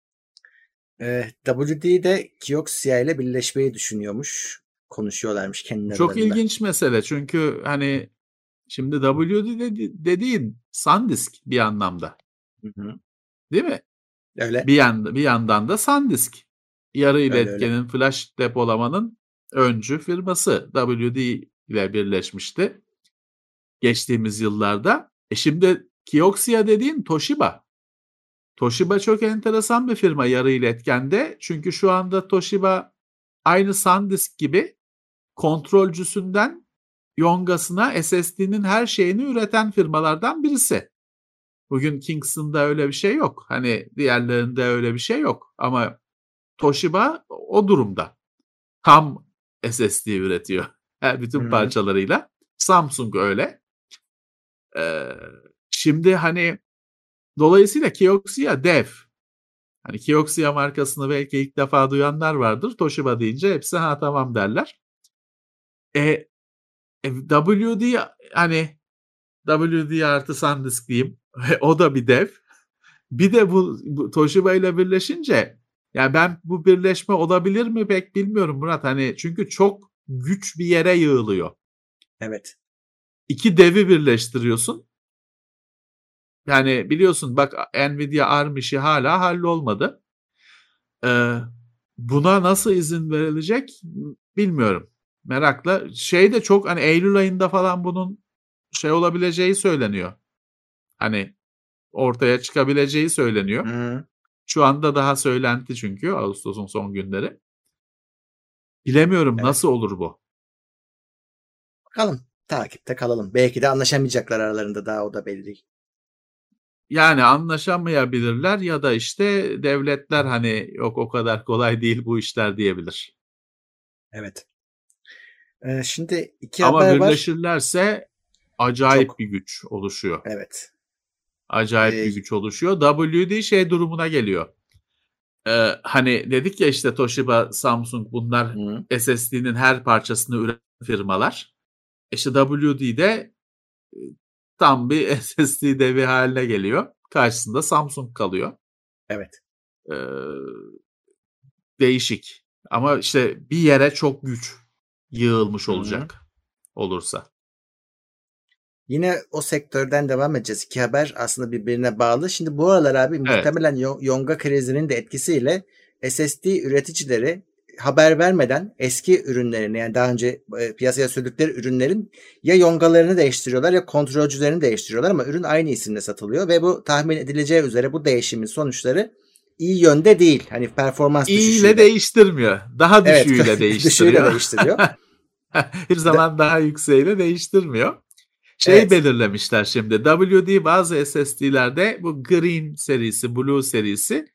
Ee, W D'de Kioxia ile birleşmeyi düşünüyormuş. Konuşuyorlarmış kendi Bu çok aralarında. ilginç mesele çünkü hani şimdi W D dedi- dediğin SanDisk bir anlamda, Hı hı. değil mi? Öyle. Bir yan, bir yandan da SanDisk. Yarı Öyle öyle. iletkenin flash depolamanın öncü firması W D ile birleşmişti geçtiğimiz yıllarda. E şimdi Kioxia dediğin Toshiba. Toshiba çok enteresan bir firma yarı iletkende. Çünkü şu anda Toshiba aynı SanDisk gibi kontrolcüsünden Yonga'sına S S D'nin her şeyini üreten firmalardan birisi. Bugün Kingston'da öyle bir şey yok. Hani diğerlerinde öyle bir şey yok. Ama Toshiba o durumda. Tam S S D üretiyor. Her bütün Hı-hı. parçalarıyla. Samsung öyle. Ee, şimdi hani dolayısıyla Kioxia dev. Hani Kioxia markasını belki ilk defa duyanlar vardır. Toshiba deyince hepsi ha tamam derler. E, e, W D hani W D artı SanDisk diyeyim. O da bir dev. Bir de bu, bu Toshiba ile birleşince yani ben bu birleşme olabilir mi pek bilmiyorum Murat. Hani çünkü çok güç bir yere yığılıyor. Evet. İki devi birleştiriyorsun. Yani biliyorsun bak Nvidia ARM işi hala hallolmadı. Ee, buna nasıl izin verilecek bilmiyorum. Merakla. Şey de çok hani Eylül ayında falan bunun şey olabileceği söyleniyor. Hani ortaya çıkabileceği söyleniyor. Hı-hı. Şu anda daha söylenti çünkü Ağustos'un son günleri. Bilemiyorum Evet. nasıl olur bu. Bakalım. Takipte kalalım. Belki de anlaşamayacaklar aralarında, daha o da belli değil. Yani anlaşamayabilirler ya da işte devletler hani yok o kadar kolay değil bu işler diyebilir. Evet. Ee, şimdi iki Ama haber var. birleşirlerse acayip Çok. bir güç oluşuyor. Evet. Acayip Ee, bir güç oluşuyor. W D şey durumuna geliyor. Ee, hani dedik ya işte Toshiba, Samsung bunlar hı. S S D'nin her parçasını üreten firmalar. İşte W D'de tam bir S S D devi haline geliyor. Karşısında Samsung kalıyor. Evet. Ee, değişik. Ama işte bir yere çok güç yığılmış Hı-hı. olacak olursa. Yine o sektörden devam edeceğiz. İki haber aslında birbirine bağlı. Şimdi bu aralar abi Evet. muhtemelen Yonga krizinin de etkisiyle S S D üreticileri haber vermeden eski ürünlerini, yani daha önce piyasaya sürdükleri ürünlerin ya yongalarını değiştiriyorlar ya kontrolcülerini değiştiriyorlar ama ürün aynı isimle satılıyor ve bu tahmin edileceği üzere bu değişimin sonuçları iyi yönde değil. Hani performans İyi ile düşüşüyle. değiştirmiyor. Daha Evet, düşüğüyle düşüşüyle değiştiriyor. değiştiriyor. Bir zaman daha yükseğiyle değiştirmiyor. Şey Evet. belirlemişler şimdi. W D bazı S S D'lerde bu Green serisi, Blue serisi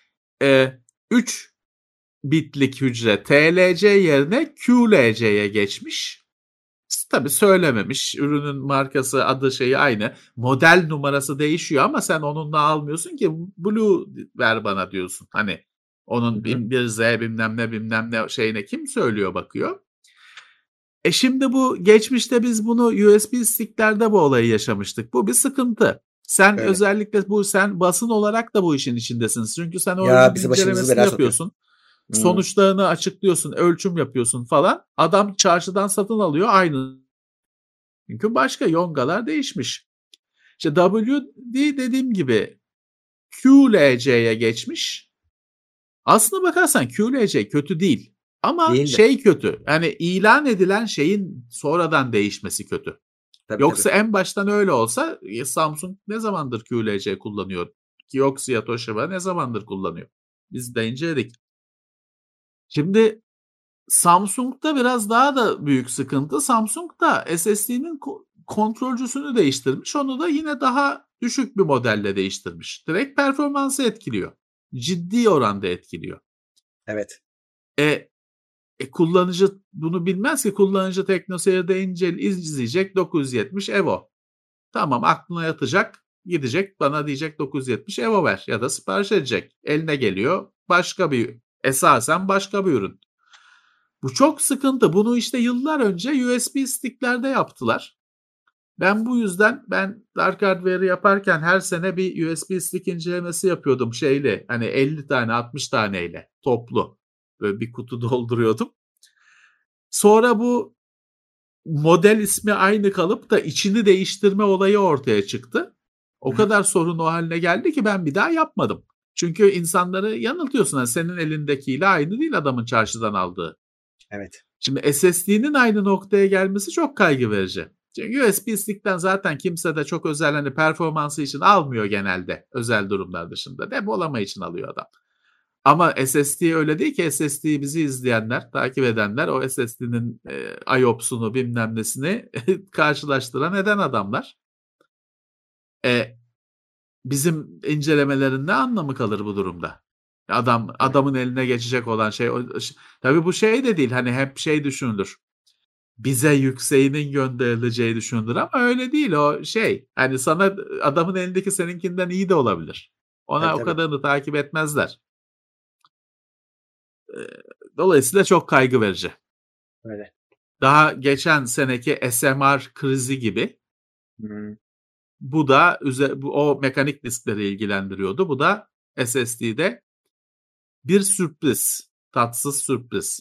üç bitlik hücre T L C yerine Q L C'ye geçmiş. Tabii söylememiş. Ürünün markası, adı şeyi aynı. Model numarası değişiyor ama sen onunla almıyorsun ki Blue ver bana diyorsun. Hani onun Hı hı. bir Z bilmem ne bilmem ne şeyine kim söylüyor bakıyor. E şimdi bu geçmişte biz bunu U S B sticklerde bu olayı yaşamıştık. Bu bir sıkıntı. Sen Öyle. özellikle bu sen basın olarak da bu işin içindesin. Çünkü sen o Ya ürünün bizi başımızı incelemesini belaya sokuyor. yapıyorsun. Hmm. Sonuçlarını açıklıyorsun, ölçüm yapıyorsun falan. Adam çarşıdan satın alıyor aynı. Çünkü başka yongalar değişmiş. İşte W D dediğim gibi Q L C'ye geçmiş. Aslına bakarsan Q L C kötü değil. Ama Değildi. şey kötü. Yani ilan edilen şeyin sonradan değişmesi kötü. Tabii tabii. Yoksa en baştan öyle olsa Samsung ne zamandır Q L C kullanıyor? Kioxia, Toshiba ne zamandır kullanıyor? Biz de inceledik. Şimdi Samsung'da biraz daha da büyük sıkıntı. Samsung da S S D'nin kontrolcüsünü değiştirmiş. Onu da yine daha düşük bir modelle değiştirmiş. Direkt performansı etkiliyor. Ciddi oranda etkiliyor. Evet. E, e kullanıcı bunu bilmez ki. Kullanıcı TeknoSeyir'de incel izleyecek dokuz yüz yetmiş Evo. Tamam, aklına yatacak, gidecek bana diyecek dokuz yüz yetmiş Evo ver ya da sipariş edecek. Eline geliyor başka bir, esasen başka bir ürün. Bu çok sıkıntı. Bunu işte yıllar önce U S B sticklerde yaptılar. Ben bu yüzden ben Dark Hardware'ı yaparken her sene bir U S B stick incelemesi yapıyordum şeyle. Hani elli tane altmış taneyle toplu. Böyle bir kutu dolduruyordum. Sonra bu model ismi aynı kalıp da içini değiştirme olayı ortaya çıktı. O Hı-hı. kadar sorun o haline geldi ki ben bir daha yapmadım. Çünkü insanları yanıltıyorsun. Yani senin elindekiyle aynı değil adamın çarşıdan aldığı. Evet. Şimdi S S D'nin aynı noktaya gelmesi çok kaygı verici. Çünkü U S B stick'ten zaten kimse de çok özel hani performansı için almıyor genelde özel durumlar dışında. Depolama için alıyor adam. Ama S S D öyle değil ki. S S D'yi bizi izleyenler, takip edenler o S S D'nin e, I O P S'unu bilmem nesini karşılaştıran eden adamlar. E, bizim incelemelerin ne anlamı kalır bu durumda? Adam adamın eline geçecek olan şey. Tabii bu şey de değil. Hani hep şey düşünülür. Bize yükseğinin gönderileceği düşünülür ama öyle değil o şey. Hani sana adamın elindeki seninkinden iyi de olabilir. Ona Evet, o tabii. kadarını takip etmezler. Dolayısıyla çok kaygı verici. Öyle. Daha geçen seneki S M R krizi gibi. Hmm. Bu da o mekanik diskleri ilgilendiriyordu. Bu da S S D'de bir sürpriz. Tatsız sürpriz.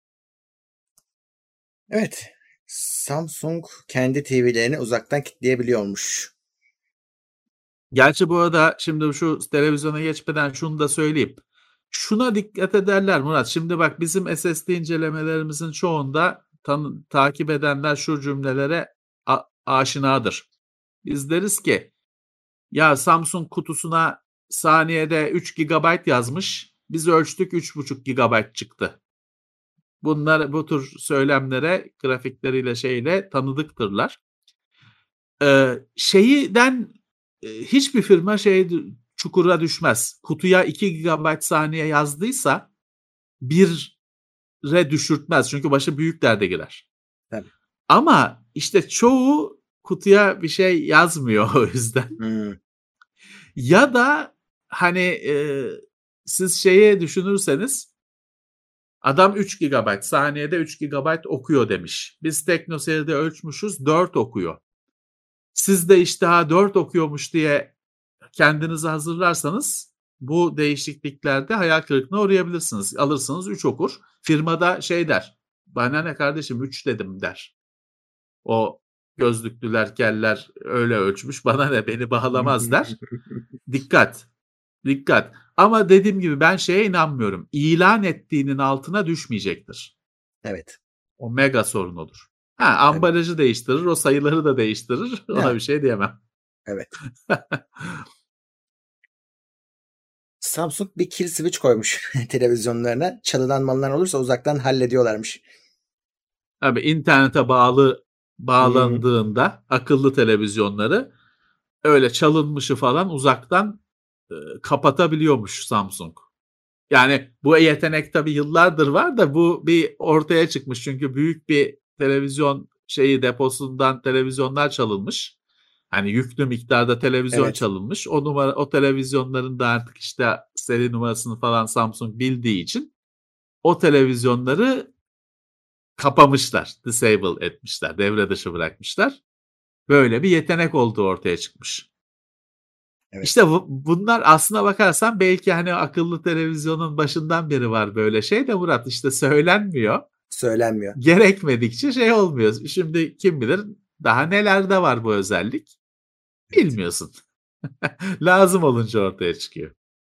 Evet. Samsung kendi T V'lerini uzaktan kilitleyebiliyormuş. Gerçi bu arada şimdi şu televizyona geçmeden şunu da söyleyeyim. Şuna dikkat ederler Murat. Şimdi bak bizim S S D incelemelerimizin çoğunda tan- takip edenler şu cümlelere a- aşinadır. Biz deriz ki ya Samsung kutusuna saniyede üç gigabayt yazmış. Biz ölçtük üç buçuk gigabayt çıktı. Bunlar bu tür söylemlere grafikleriyle şeyle tanıdıktırlar. Ee, şeyden e, hiçbir firma şey çukura düşmez. Kutuya iki gigabayt saniye yazdıysa bire düşürtmez. Çünkü başı büyük derde girer. Tabii. Ama işte çoğu kutuya bir şey yazmıyor o yüzden. Hmm. Ya da hani e, siz şeye düşünürseniz adam üç gigabayt saniyede üç gigabayt okuyor demiş. Biz TeknoSeyir'de ölçmüşüz dört okuyor. Siz de işte ha dört okuyormuş diye kendinizi hazırlarsanız bu değişikliklerde hayal kırıklığına uğrayabilirsiniz. Alırsınız üç okur. Firmada şey der. Bana ne kardeşim üç dedim der. O gözlüklüler keller öyle ölçmüş. Bana ne beni bağlamaz der. Dikkat. Dikkat. Ama dediğim gibi ben şeye inanmıyorum. İlan ettiğinin altına düşmeyecektir. Evet. O mega sorun olur. Ha ambalajı evet. değiştirir, o sayıları da değiştirir. Ona evet. bir şey diyemem. Evet. Samsung bir kill switch koymuş televizyonlarına. Çalınan mallar olursa uzaktan hallediyorlarmış. Tabii internete bağlı bağlandığında hmm. akıllı televizyonları öyle çalınmışı falan uzaktan e, kapatabiliyormuş Samsung. Yani bu yetenek tabii yıllardır var da bu bir ortaya çıkmış. Çünkü büyük bir televizyon şeyi deposundan televizyonlar çalınmış. Hani yüklü miktarda televizyon evet. çalınmış. O numara o televizyonların da artık işte seri numarasını falan Samsung bildiği için o televizyonları kapamışlar, disable etmişler, devre dışı bırakmışlar. Böyle bir yetenek olduğu ortaya çıkmış. Evet. İşte bu, bunlar aslına bakarsan belki hani akıllı televizyonun başından beri var böyle şey de Murat işte söylenmiyor. Söylenmiyor. Gerekmedikçe şey olmuyor. Şimdi kim bilir daha nelerde var bu özellik? Evet. Bilmiyorsun. Lazım olunca ortaya çıkıyor.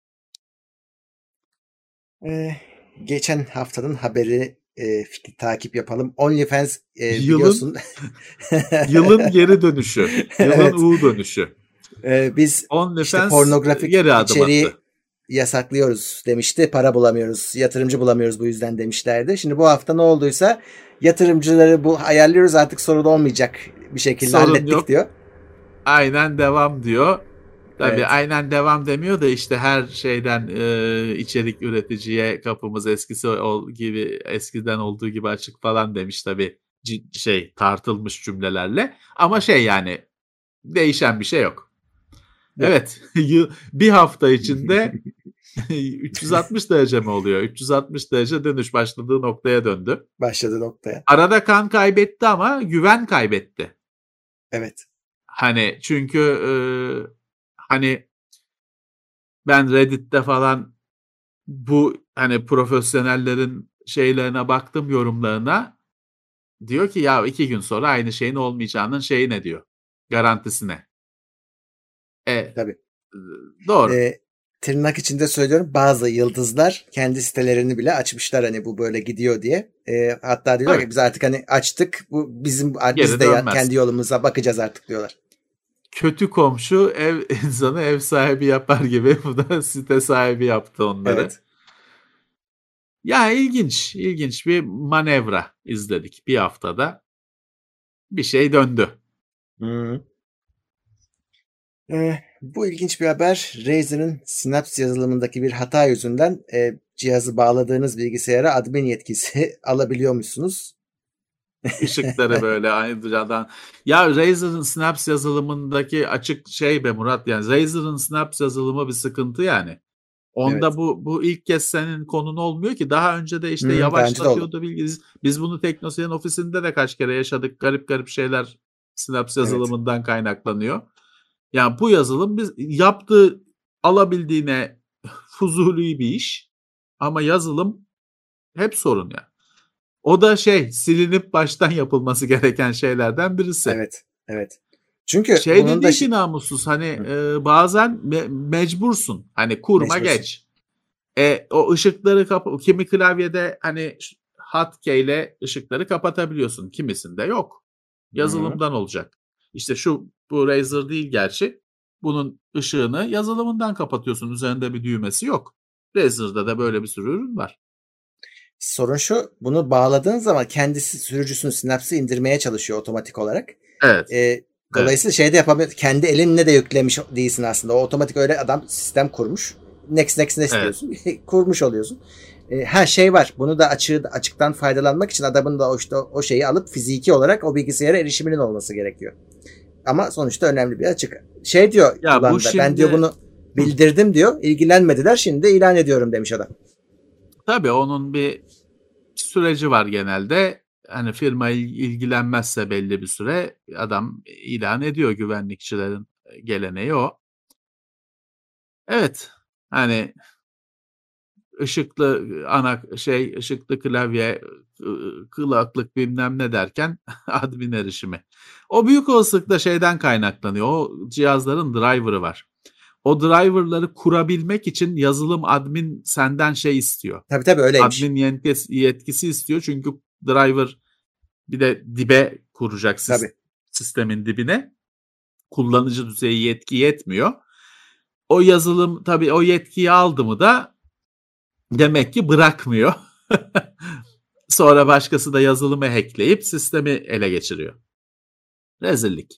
Ee, geçen haftanın haberi e, fikri takip yapalım. OnlyFans e, biliyorsun. Yılın, yılın geri dönüşü. Yılın evet. U dönüşü. Ee, biz OnlyFans işte pornografik içeriği attı. Yasaklıyoruz demişti. Para bulamıyoruz, yatırımcı bulamıyoruz bu yüzden demişlerdi. Şimdi bu hafta ne olduysa yatırımcıları bu ayarlıyoruz artık sorun olmayacak bir şekilde sorun hallettik yok. Diyor. Aynen devam diyor. Tabii evet. aynen devam demiyor da işte her şeyden e, içerik üreticiye kapımız eskisi ol, gibi eskiden olduğu gibi açık falan demiş tabii c- şey tartılmış cümlelerle. Ama şey yani değişen bir şey yok. Evet, evet bir hafta içinde üç yüz altmış derece mi oluyor? üç yüz altmış derece dönüş başladığı noktaya döndü. Başladığı noktaya. Arada kan kaybetti ama güven kaybetti. Evet. Hani çünkü e, hani ben Reddit'te falan bu hani profesyonellerin şeylerine baktım yorumlarına. Diyor ki ya iki gün sonra aynı şeyin olmayacağının şeyi ne diyor? Garantisine. E, Tabii. Doğru. Ee, tırnak içinde söylüyorum, bazı yıldızlar kendi sitelerini bile açmışlar hani bu böyle gidiyor diye. E, hatta diyorlar Evet. ki biz artık hani açtık, bu bizim, Geri biz de dönmez. kendi yolumuza bakacağız artık diyorlar. Kötü komşu ev insanı ev sahibi yapar gibi bu da site sahibi yaptı onları. Evet. Ya ilginç, ilginç bir manevra izledik bir haftada. Bir şey döndü. Hı. Ee, bu ilginç bir haber. Razer'ın Synapse yazılımındaki bir hata yüzünden e, cihazı bağladığınız bilgisayara admin yetkisi alabiliyormuşsunuz. Işıkları böyle aynı dünyadan. Ya Razer'ın Synapse yazılımındaki açık şey be Murat, yani Razer'ın Synapse yazılımı bir sıkıntı yani. Onda Evet. bu bu ilk kez senin konun olmuyor ki. Daha önce de işte Hmm, yavaşlatıyordu bilgi. Biz bunu Teknoseyir'in ofisinde de kaç kere yaşadık. Garip garip şeyler Synapse yazılımından evet. kaynaklanıyor. Yani bu yazılım biz yaptığı alabildiğine fuzuli bir iş ama yazılım hep sorun ya. Yani. O da şey, silinip baştan yapılması gereken şeylerden birisi. Evet, evet. Çünkü şey bunun de değil da ki namussuz hani e, bazen me- mecbursun. Hani kurma mecbursun. geç. E, o ışıkları kapa, kimi klavyede hani hotkey ile ışıkları kapatabiliyorsun. Kimisinde yok. Yazılımdan Hı-hı. olacak. İşte şu bu Razer değil gerçi. Bunun ışığını yazılımından kapatıyorsun. Üzerinde bir düğmesi yok. Razer'da da böyle bir sürü ürün var. Sorun şu, bunu bağladığın zaman kendisi sürücüsünü Synapse'ı indirmeye çalışıyor otomatik olarak. Evet. E, dolayısıyla evet. şey de yapamıyor. Kendi elinle de yüklemiş değilsin aslında. O otomatik öyle adam sistem kurmuş. Next next next evet. diyorsun. Kurmuş oluyorsun. E, her şey var. Bunu da açığı, açıktan faydalanmak için adamın da o, işte, o şeyi alıp fiziki olarak o bilgisayara erişiminin olması gerekiyor. Ama sonuçta önemli bir açık. Şey diyor ya kulağında, şimdi... ben diyor bunu bildirdim diyor. İlgilenmediler, şimdi de ilan ediyorum demiş adam. Tabii onun bir süreci var genelde. Hani firma ilgilenmezse belli bir süre adam ilan ediyor, güvenlikçilerin geleneği o. Evet. Hani ışıklı ana şey, ışıklı klavye, kulaklık bilmem ne derken admin erişimi. O büyük olasılıkla şeyden kaynaklanıyor. O cihazların driver'ı var. O driver'ları kurabilmek için yazılım admin senden şey istiyor. Tabii tabii öyleymiş. Admin yetkisi, yetkisi istiyor çünkü driver bir de dibe kuracak Tabii. sistemin dibine. Kullanıcı düzeyi yetki yetmiyor. O yazılım tabii o yetkiyi aldı mı da demek ki bırakmıyor. Sonra başkası da yazılımı hackleyip sistemi ele geçiriyor. Rezillik.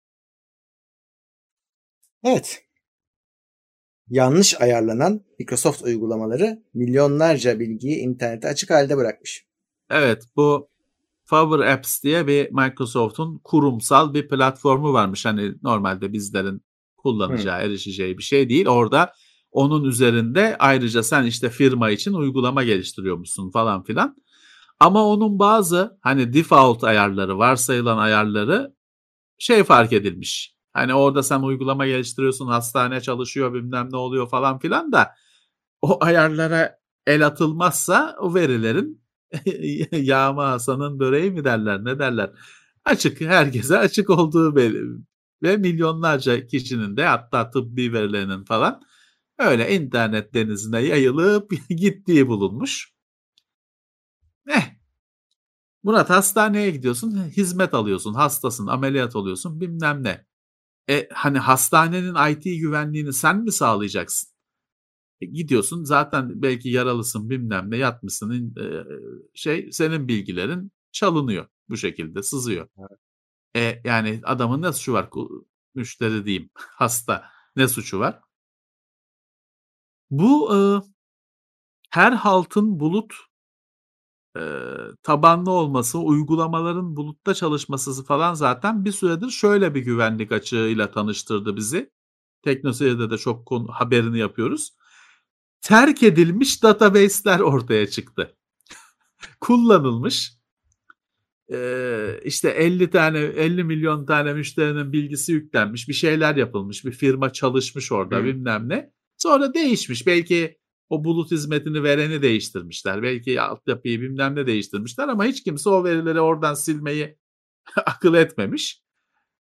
Evet. Yanlış ayarlanan Microsoft uygulamaları milyonlarca bilgiyi internete açık halde bırakmış. Evet, bu Power Apps diye bir Microsoft'un kurumsal bir platformu varmış. Hani normalde bizlerin kullanacağı, hmm. erişeceği bir şey değil. Orada onun üzerinde ayrıca sen işte firma için uygulama geliştiriyormuşsun falan filan. Ama onun bazı hani default ayarları, varsayılan ayarları şey fark edilmiş. Hani orada sen uygulama geliştiriyorsun, hastane çalışıyor, bilmem ne oluyor falan filan da o ayarlara el atılmazsa o verilerin yağma Hasan'ın böreği mi derler, ne derler? Açık, herkese açık olduğu belli. Ve milyonlarca kişinin de hatta tıbbi verilerinin falan öyle internet denizine yayılıp gittiği bulunmuş. Eh, Murat, hastaneye gidiyorsun, hizmet alıyorsun, hastasın, ameliyat oluyorsun, bilmem ne. E, hani hastanenin I T güvenliğini sen mi sağlayacaksın? E, gidiyorsun zaten belki yaralısın, bilmem ne, yatmışsın, e, şey senin bilgilerin çalınıyor, bu şekilde sızıyor. E, yani adamın ne suçu var? Müşteri diyeyim, hasta, ne suçu var? Bu e, her haltın bulut e, tabanlı olması, uygulamaların bulutta çalışması falan zaten bir süredir şöyle bir güvenlik açığıyla tanıştırdı bizi. Teknoseyir'de de çok konu, haberini yapıyoruz. Terk edilmiş database'ler ortaya çıktı. Kullanılmış. Ee, işte elli tane elli milyon tane müşterinin bilgisi yüklenmiş, bir şeyler yapılmış, bir firma çalışmış orada hmm. bilmem ne. Sonra değişmiş. Belki o bulut hizmetini vereni değiştirmişler. Belki altyapıyı bilmem ne değiştirmişler ama hiç kimse o verileri oradan silmeyi akıl etmemiş.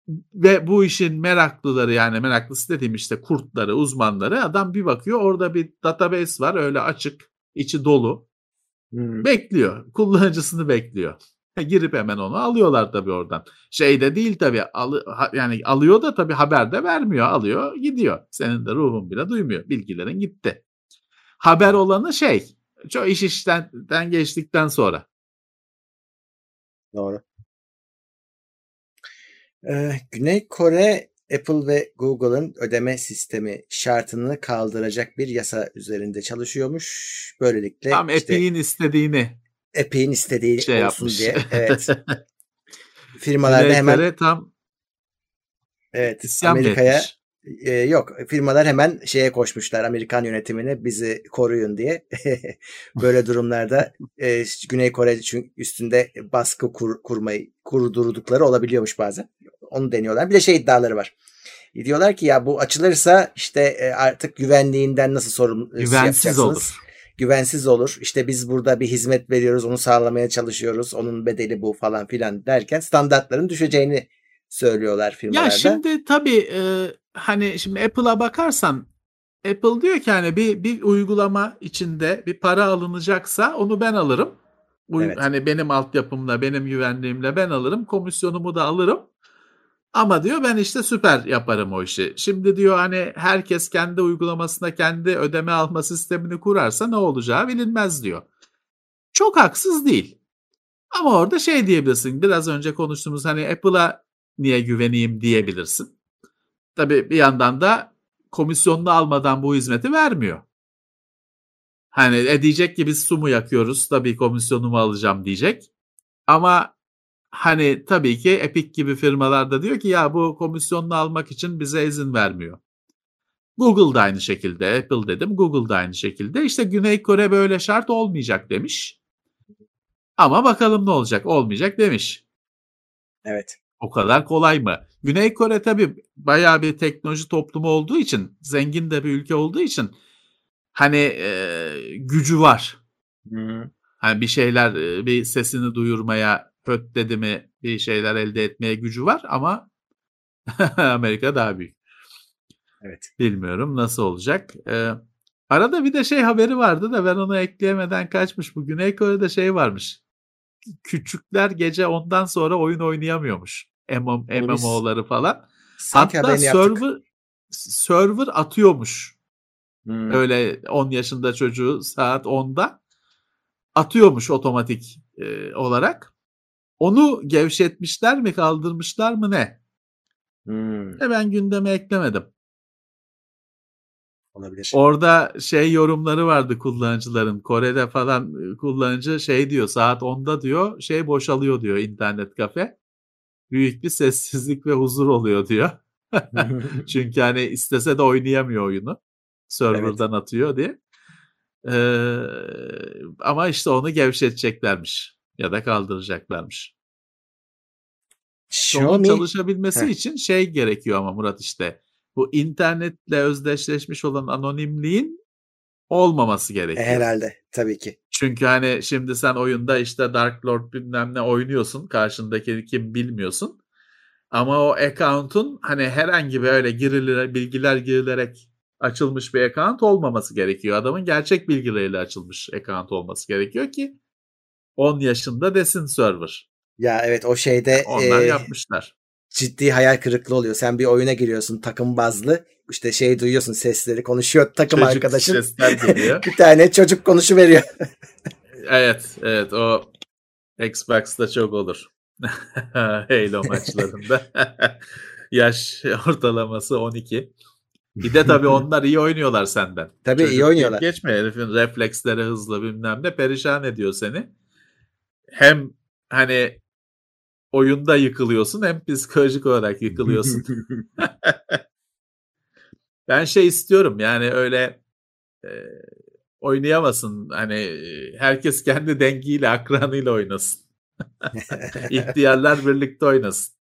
ve bu işin meraklıları, yani meraklısı dediğim işte kurtları, uzmanları, adam bir bakıyor orada bir database var öyle açık, içi dolu. Hmm. Bekliyor. Kullanıcısını bekliyor. Girip hemen onu alıyorlar tabii oradan. Şeyde değil tabii, alı, yani alıyor da tabii haber de vermiyor. Alıyor gidiyor. Senin de ruhun bile duymuyor. Bilgilerin gitti. Haber olanı şey, çok iş işten geçtikten sonra. Doğru. Ee, Güney Kore, Apple ve Google'ın ödeme sistemi şartını kaldıracak bir yasa üzerinde çalışıyormuş. Böylelikle tam işte Apple'in istediğini Apple'in istediği şey olsun yapmış. diye. Evet. Firmalarda Güney hemen Kore tam evet, Amerika'ya e, yok firmalar hemen şeye koşmuşlar, Amerikan yönetimine bizi koruyun diye. Böyle durumlarda e, Güney Kore üstünde baskı kur, kurmayı kurdurdukları olabiliyormuş bazen. Onu deniyorlar. Bir de şey iddiaları var. Diyorlar ki ya bu açılırsa işte e, artık güvenliğinden nasıl sorumlu güvensiz olur. Güvensiz olur. İşte biz burada bir hizmet veriyoruz, onu sağlamaya çalışıyoruz. Onun bedeli bu falan filan derken standartların düşeceğini söylüyorlar firmalarda. Ya şimdi tabii e, hani şimdi Apple'a bakarsan, Apple diyor ki hani bir bir uygulama içinde bir para alınacaksa onu ben alırım. Uy- evet. Hani benim altyapımla, benim güvenliğimle ben alırım. Komisyonumu da alırım. Ama diyor ben işte süper yaparım o işi. Şimdi diyor hani herkes kendi uygulamasına kendi ödeme alma sistemini kurarsa ne olacağı bilinmez diyor. Çok haksız değil. Ama orada şey diyebilirsin. Biraz önce konuştuğumuz hani Apple'a niye güveneyim diyebilirsin. Tabii bir yandan da komisyonunu almadan bu hizmeti vermiyor. Hani e diyecek ki biz su mu yakıyoruz, tabii komisyonumu alacağım diyecek. Ama hani tabii ki Epic gibi firmalar da diyor ki ya bu komisyonunu almak için bize izin vermiyor. Google da aynı şekilde, Apple dedim, Google da aynı şekilde. İşte Güney Kore böyle şart olmayacak demiş. Ama bakalım ne olacak, olmayacak demiş. Evet. O kadar kolay mı? Güney Kore tabii bayağı bir teknoloji toplumu olduğu için, zengin de bir ülke olduğu için hani e, gücü var. Hmm. Hani bir şeyler, bir sesini duyurmaya, höt dedi mi bir şeyler elde etmeye gücü var ama Amerika daha büyük. Evet. Bilmiyorum nasıl olacak. Ee, arada bir de şey haberi vardı da ben onu ekleyemeden kaçmış. Bu Güney Kore'de şey varmış. Küçükler gece ondan sonra oyun oynayamıyormuş. M M O'ları falan. Hatta server server atıyormuş. Hmm. Öyle on yaşında çocuğu saat onda atıyormuş otomatik e, olarak. Onu gevşetmişler mi, kaldırmışlar mı ne? Hmm. E ben gündeme eklemedim. Olabilir. Orada şey yorumları vardı kullanıcıların. Kore'de falan kullanıcı şey diyor, saat onda diyor şey boşalıyor diyor internet kafe. Büyük bir sessizlik ve huzur oluyor diyor. Çünkü hani istese de oynayamıyor oyunu. Server'dan evet. atıyor diye. Ee, ama işte onu gevşeteceklermiş ya da kaldıracaklarmış. Xiaomi onun çalışabilmesi Heh. için şey gerekiyor ama Murat, işte bu internetle özdeşleşmiş olan anonimliğin olmaması gerekiyor. Herhalde tabii ki. Çünkü hani şimdi sen oyunda işte Dark Lord bilmem ne oynuyorsun, karşındaki kim bilmiyorsun. Ama o account'un hani herhangi bir öyle girilir, bilgiler girilerek açılmış bir account olmaması gerekiyor. Adamın gerçek bilgileriyle açılmış account olması gerekiyor ki on yaşında desin server. Ya evet o şeyde yani onlar e, yapmışlar. Ciddi hayal kırıklığı oluyor. Sen bir oyuna giriyorsun takım bazlı. İşte şey duyuyorsun, sesleri konuşuyor takım çocuk arkadaşın. Sesler geliyor. Bir tane çocuk konuşuveriyor. Evet, evet o Xbox'ta çok olur. Halo maçlarında. Yaş ortalaması on iki. Bir de tabii onlar iyi oynuyorlar senden. Tabii çocuk iyi oynuyorlar. Geçme, herifin refleksleri hızlı bilmem ne, perişan ediyor seni. Hem hani oyunda yıkılıyorsun hem psikolojik olarak yıkılıyorsun. Ben şey istiyorum yani öyle e, oynayamasın. Hani herkes kendi dengiyle, akranıyla oynasın. İhtiyarlar birlikte oynasın.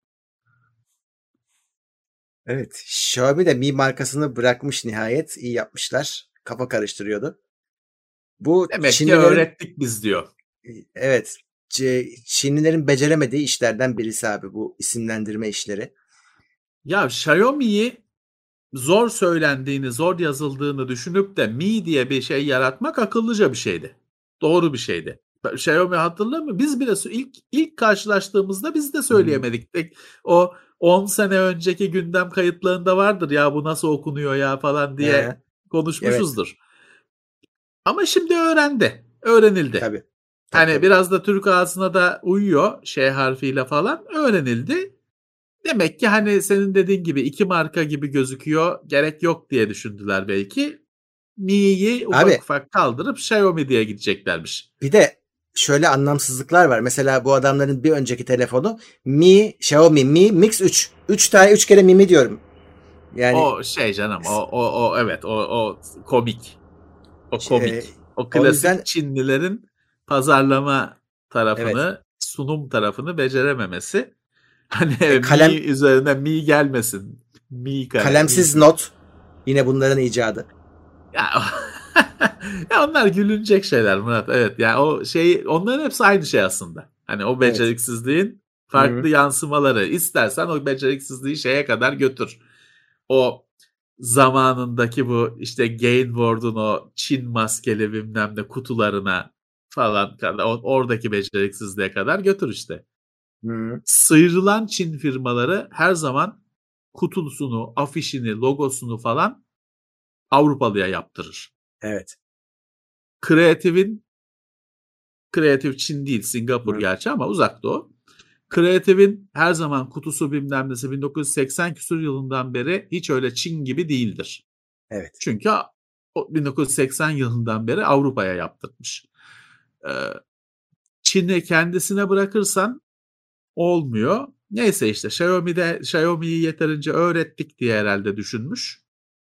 Evet. Xiaomi de Mi markasını bırakmış nihayet. İyi yapmışlar. Kafa karıştırıyordu. Bu Demek Çinlilerin, ki öğrettik biz diyor. Evet. Çinlilerin beceremediği işlerden birisi abi bu isimlendirme işleri. Ya Xiaomi'yi zor söylendiğini, zor yazıldığını düşünüp de Mi diye bir şey yaratmak akıllıca bir şeydi. Doğru bir şeydi. Xiaomi hatırlar mı? Biz bile ilk ilk karşılaştığımızda biz de söyleyemedik. Hmm. O on sene önceki gündem kayıtlarında vardır ya bu nasıl okunuyor ya falan diye ee, konuşmuşuzdur. Evet. Ama şimdi öğrendi. Öğrenildi. Tabii. Tabii, hani tabii. Biraz da Türk ağzına da uyuyor şey harfiyle falan öğrenildi. Demek ki hani senin dediğin gibi iki marka gibi gözüküyor. Gerek yok diye düşündüler belki. Mi'yi ufak Abi, ufak kaldırıp Xiaomi diye gideceklermiş. Bir de şöyle anlamsızlıklar var. Mesela bu adamların bir önceki telefonu Mi, Xiaomi Mi Mix üç. üç tane üç kere Mimi diyorum. Yani o şey canım o o o evet o o komik. O komik. E, o klasik o yüzden, Çinlilerin pazarlama tarafını, evet. sunum tarafını becerememesi. Hani e, kalem, Mi üzerine Mi gelmesin. Mi kalem, kalemsiz mi. Not yine bunların icadı. Ya, ya onlar gülünecek şeyler Murat. Evet. Yani o şey onların hepsi aynı şey aslında. Hani o beceriksizliğin evet. farklı Hı-hı. yansımaları. İstersen o beceriksizliği şeye kadar götür. O zamanındaki bu işte Game World'un o Çin maskeli bilmem ne kutularına falan kadar oradaki beceriksizliğe kadar götür işte. Hı. Sıyrılan Çin firmaları her zaman kutusunu, afişini, logosunu falan Avrupalıya yaptırır. Evet. Kreatif'in Kreatif Çin değil, Singapur Hı. gerçi ama uzak doğu. Kreatif'in her zaman kutusu bilmem nesi bin dokuz yüz seksen küsur yılından beri hiç öyle Çin gibi değildir. Evet. Çünkü bin dokuz yüz seksen yılından beri Avrupa'ya yaptırmış. Ee, Çin'i kendisine bırakırsan olmuyor. Neyse işte Xiaomi'de Xiaomi'yi yeterince öğrettik diye herhalde düşünmüş.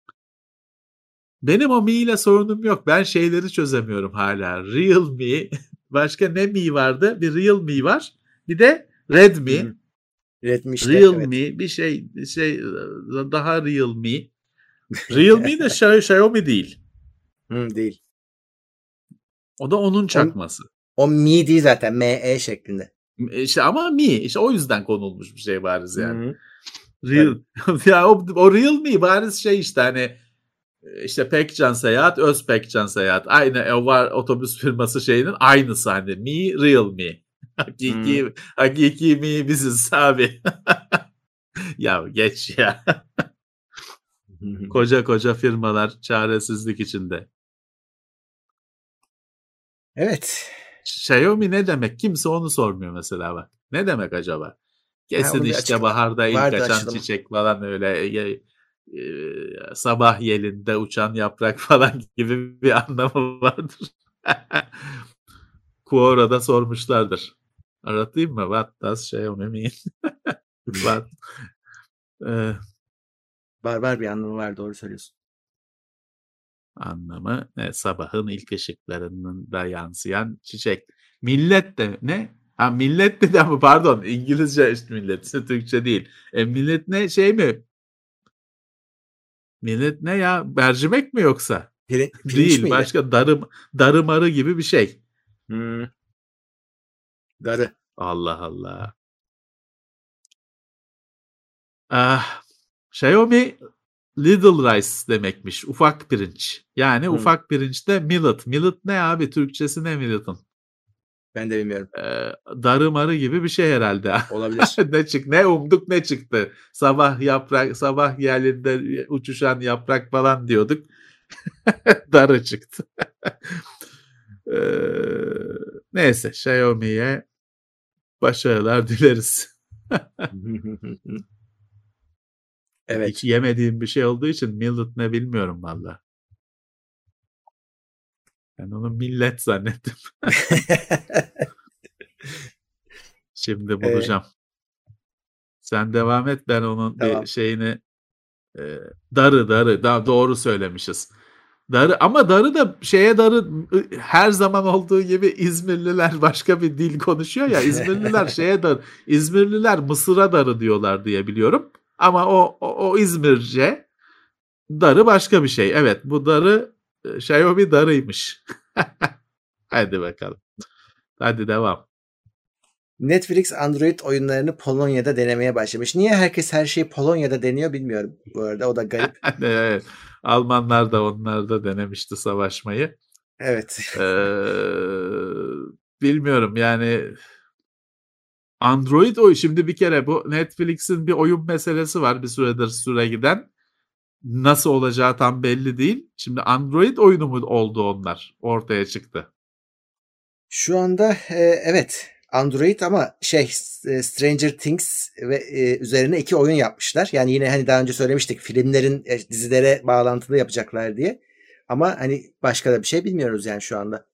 Benim o Mi ile sorunum yok. Ben şeyleri çözemiyorum hala. Realme, başka ne Mi vardı? Bir Realme var. Bir de Redmi. Hı-hı. Redmi işte, Realme evet. bir şey bir şey daha Realme. Realme de Xiaomi değil. Hı, değil. O da onun çakması. O, o Mi değil zaten. M E şeklinde. İşte ama Mi. İşte o yüzden konulmuş bir şey bariz yani. Hı-hı. Real. ya o, o Realme bariz şey işte hani İşte Pekcan Seyahat, Öz Pekcan Seyahat. Aynı var otobüs firması şeyinin aynısı hani. Mi, Real Me. Hakiki, hmm. hakiki Mi biziz abi. Ya geç ya. koca koca firmalar çaresizlik içinde. Evet. Xiaomi ne demek? Kimse onu sormuyor mesela bak. Ne demek acaba? Kesin ha, işte açık, baharda ilk açan açılımı. Çiçek falan öyle e, e, sabah yelinde uçan yaprak falan gibi bir anlamı vardır. Quora'da sormuşlardır. Aratayım mı? What does Xiaomi mean? What? Ee, var var bir anlamı var, doğru söylüyorsun. Anlamı ne? Sabahın ilk ışıklarında yansıyan çiçek. Millet de ne? Ha millet dedi ama pardon İngilizce işte millet, Türkçe değil. E, millet ne şey mi? Millet ne ya? Mercimek mi yoksa? Pir, pirinç değil miydi? Başka darı, darı marı gibi bir şey. Hmm. Darı. Allah Allah. Ah, Xiaomi Little Rice demekmiş. Ufak pirinç. Yani hmm. ufak pirinçte millet. Millet ne abi? Türkçesi ne millet'ın? Ben de bilmiyorum. Ee, darı marı gibi bir şey herhalde. Olabilir. ne çık ne umduk ne çıktı. Sabah yaprak, sabah yerlinde uçuşan yaprak falan diyorduk. darı çıktı. ee, neyse Xiaomi'ye başarılar dileriz. Evet. Hiç yemediğim bir şey olduğu için millet ne bilmiyorum valla. Ben onu millet zannettim. Şimdi bulacağım. Ee, Sen devam et, ben onun tamam. bir şeyini e, darı darı daha doğru söylemişiz. Darı ama darı da şeye darı her zaman olduğu gibi İzmirliler başka bir dil konuşuyor ya. İzmirliler şeye darı. İzmirliler Mısır'a darı diyorlar diye biliyorum. Ama o o, o İzmirce darı başka bir şey. Evet bu darı Xiaomi darıymış. Hadi bakalım. Hadi devam. Netflix Android oyunlarını Polonya'da denemeye başlamış. Niye herkes her şeyi Polonya'da deniyor bilmiyorum bu arada. O da garip. Evet. Almanlar da onlar da denemişti savaşmayı. Evet. Ee, bilmiyorum yani Android oyun şimdi bir kere bu Netflix'in bir oyun meselesi var bir süredir süre giden. Nasıl olacağı tam belli değil. Şimdi Android oyunu mu oldu onlar? Ortaya çıktı. Şu anda e, evet Android ama şey Stranger Things ve e, üzerine iki oyun yapmışlar. Yani yine hani daha önce söylemiştik filmlerin e, dizilere bağlantılı yapacaklar diye. Ama hani başka da bir şey bilmiyoruz yani şu anda.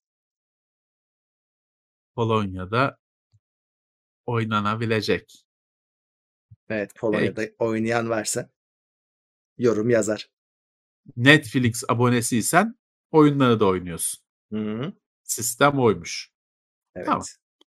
Polonya'da oynanabilecek. Evet Polonya'da Peki. oynayan varsa yorum yazar. Netflix abonesiysen oyunları da oynuyorsun. Hı-hı. Sistem oymuş. Evet. Tamam.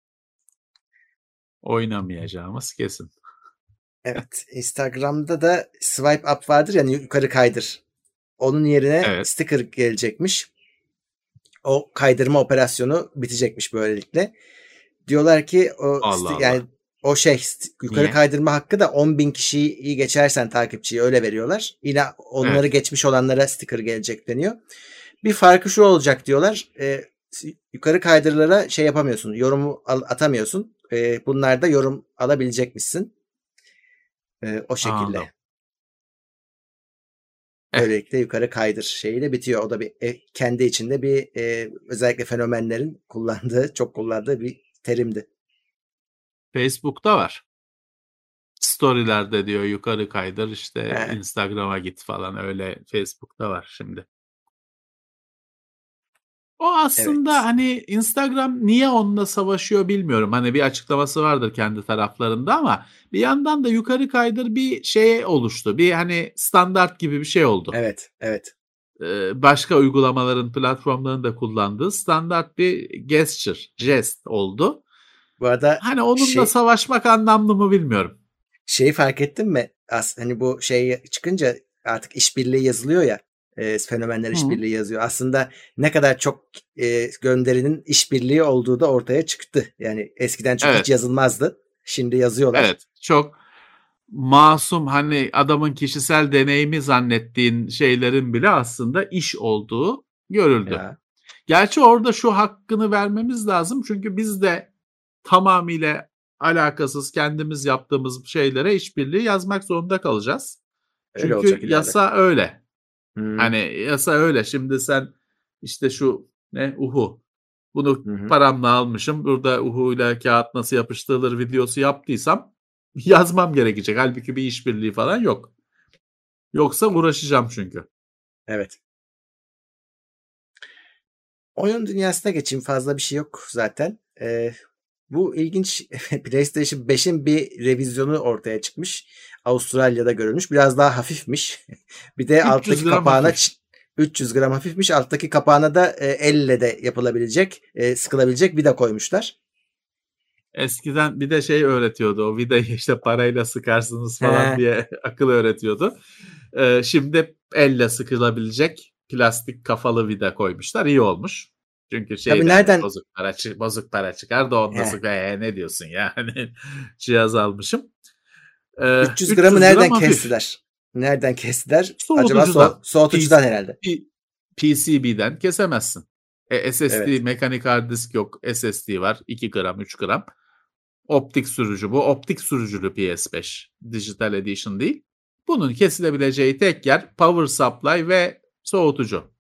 Oynamayacağımız kesin. Evet. Instagram'da da swipe up vardır yani yukarı kaydır. Onun yerine Evet. sticker gelecekmiş. O kaydırma operasyonu bitecekmiş böylelikle. Diyorlar ki o Allah sti- Allah. yani o şey yukarı Niye? kaydırma hakkı da on bin kişiyi geçersen takipçiyi öyle veriyorlar. Yine onları Evet. geçmiş olanlara sticker gelecek deniyor. Bir farkı şu olacak diyorlar. E, yukarı kaydırlara şey yapamıyorsun. Yorumu al- atamıyorsun. E, bunlarda yorum alabilecekmişsin. E, o şekilde. Anladım. Eh. Böylelikle yukarı kaydır şeyiyle bitiyor. O da bir e, kendi içinde bir e, özellikle fenomenlerin kullandığı, çok kullandığı bir terimdi. Facebook'ta var. Storylerde diyor yukarı kaydır işte He. Instagram'a git falan öyle Facebook'ta var şimdi. O aslında Evet. hani Instagram niye onunla savaşıyor bilmiyorum. Hani bir açıklaması vardır kendi taraflarında ama bir yandan da yukarı kaydır bir şey oluştu. Bir hani standart gibi bir şey oldu. Evet, evet. Ee, başka uygulamaların, platformların da kullandığı standart bir gesture, jest oldu. Bu arada Hani onunla şey savaşmak anlamlı mı bilmiyorum. şeyi fark ettin mi? As hani bu şey çıkınca artık işbirliği yazılıyor ya. E, fenomenler Hı. işbirliği yazıyor. Aslında ne kadar çok e, gönderinin işbirliği olduğu da ortaya çıktı. Yani eskiden çünkü hiç Evet. yazılmazdı. Şimdi yazıyorlar. Evet. Çok masum hani adamın kişisel deneyimi zannettiğin şeylerin bile aslında iş olduğu görüldü. Ya. Gerçi orada şu hakkını vermemiz lazım çünkü biz de tamamıyla alakasız kendimiz yaptığımız şeylere işbirliği yazmak zorunda kalacağız. Öyle Çünkü olacak ileride. yasa öyle. Hmm. Hani yasa öyle. Şimdi sen işte şu ne Uhu bunu Hı hı. paramla almışım. Burada Uhu ile kağıt nasıl yapıştırılır videosu yaptıysam yazmam gerekecek. Halbuki bir işbirliği falan yok. Yoksa uğraşacağım çünkü. Evet. Oyun dünyasına geçeyim. Fazla bir şey yok zaten. Ee, bu ilginç PlayStation beşin bir revizyonu ortaya çıkmış. Avustralya'da görülmüş. Biraz daha hafifmiş. Bir de üç yüz alttaki gram kapağına hafif. ç- üç yüz gram hafifmiş. Alttaki kapağına da e, elle de yapılabilecek, e, sıkılabilecek vida koymuşlar. Eskiden bir de şey öğretiyordu. O vidayı işte parayla sıkarsınız falan He, diye akıl öğretiyordu. Ee, şimdi elle sıkılabilecek plastik kafalı vida koymuşlar. İyi olmuş. Çünkü şey tabii de hani nereden bozuk para, bozuk para çıkar da onda he, sık ee, ne diyorsun ya hani cihaz almışım. Ee, üç yüz gramı üç yüz gram nereden hafif. kestiler? Nereden kestiler? Acaba so- Soğutucudan. soğutucudan herhalde. P C B'den kesemezsin. E, S S D, Evet. mekanik hard disk yok. S S D var. iki gram, üç gram. Optik sürücü bu. Optik sürücülü P S beş. Digital Edition değil. Bunun kesilebileceği tek yer power supply ve soğutucu.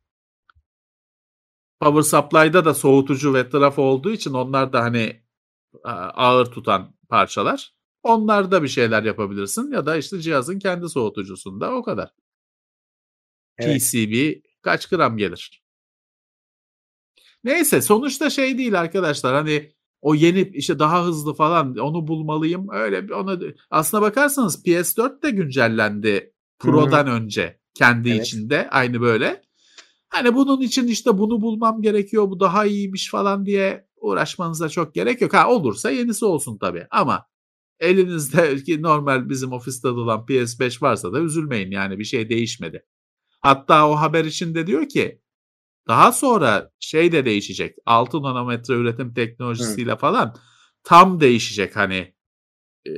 Power supply'da da soğutucu ve trafo olduğu için onlar da hani ağır tutan parçalar. Onlarda bir şeyler yapabilirsin ya da işte cihazın kendi soğutucusunda o kadar. Evet. P C B kaç gram gelir? Neyse sonuçta şey değil arkadaşlar hani o yeni işte daha hızlı falan onu bulmalıyım öyle onu aslına bakarsanız P S dört de güncellendi Hı, Pro'dan önce kendi evet. içinde aynı böyle. Hani bunun için işte bunu bulmam gerekiyor bu daha iyiymiş falan diye uğraşmanıza çok gerek yok. Ha olursa yenisi olsun tabii ama elinizde ki normal bizim ofiste olan P S beş varsa da üzülmeyin yani bir şey değişmedi. Hatta o haber içinde diyor ki daha sonra şey de değişecek. altı nanometre üretim Hı. teknolojisiyle falan tam değişecek hani e,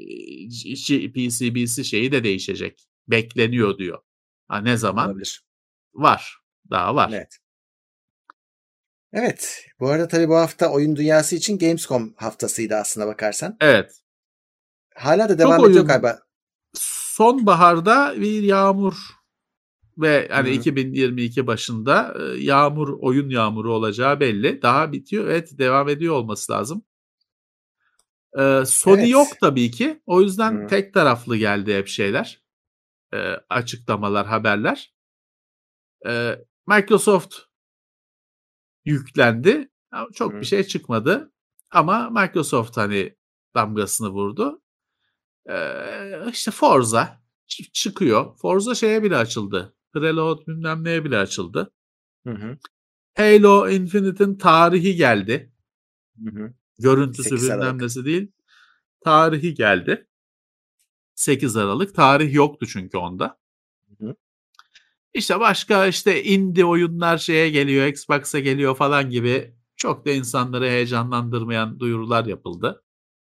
P C B C şeyi de değişecek. Bekleniyor diyor. Ha, ne zaman? Olabilir. Var. Daha var. Evet. Evet. Bu arada tabii bu hafta oyun dünyası için Gamescom haftasıydı aslına bakarsan. Evet. Hala da devam Çok ediyor oyun, galiba. Sonbaharda bir yağmur ve hani hmm. iki bin yirmi iki başında yağmur, oyun yağmuru olacağı belli. Daha bitiyor. Evet, devam ediyor olması lazım. Ee, Sony evet. yok tabii ki. O yüzden hmm. tek taraflı geldi hep şeyler. Ee, açıklamalar, haberler. Ee, Microsoft yüklendi. Çok hmm. bir şey çıkmadı. Ama Microsoft hani damgasını vurdu. Ee, işte Forza ç- çıkıyor. Forza şeye bile açıldı. Preload bilmem neye bile açıldı. Hı hı. Halo Infinite'in tarihi geldi. Hı hı. Görüntüsü bilmem nesi değil. Tarihi geldi. sekiz Aralık. Tarih yoktu çünkü onda. Hı hı. İşte başka işte indie oyunlar şeye geliyor, Xbox'a geliyor falan gibi çok da insanları heyecanlandırmayan duyurular yapıldı.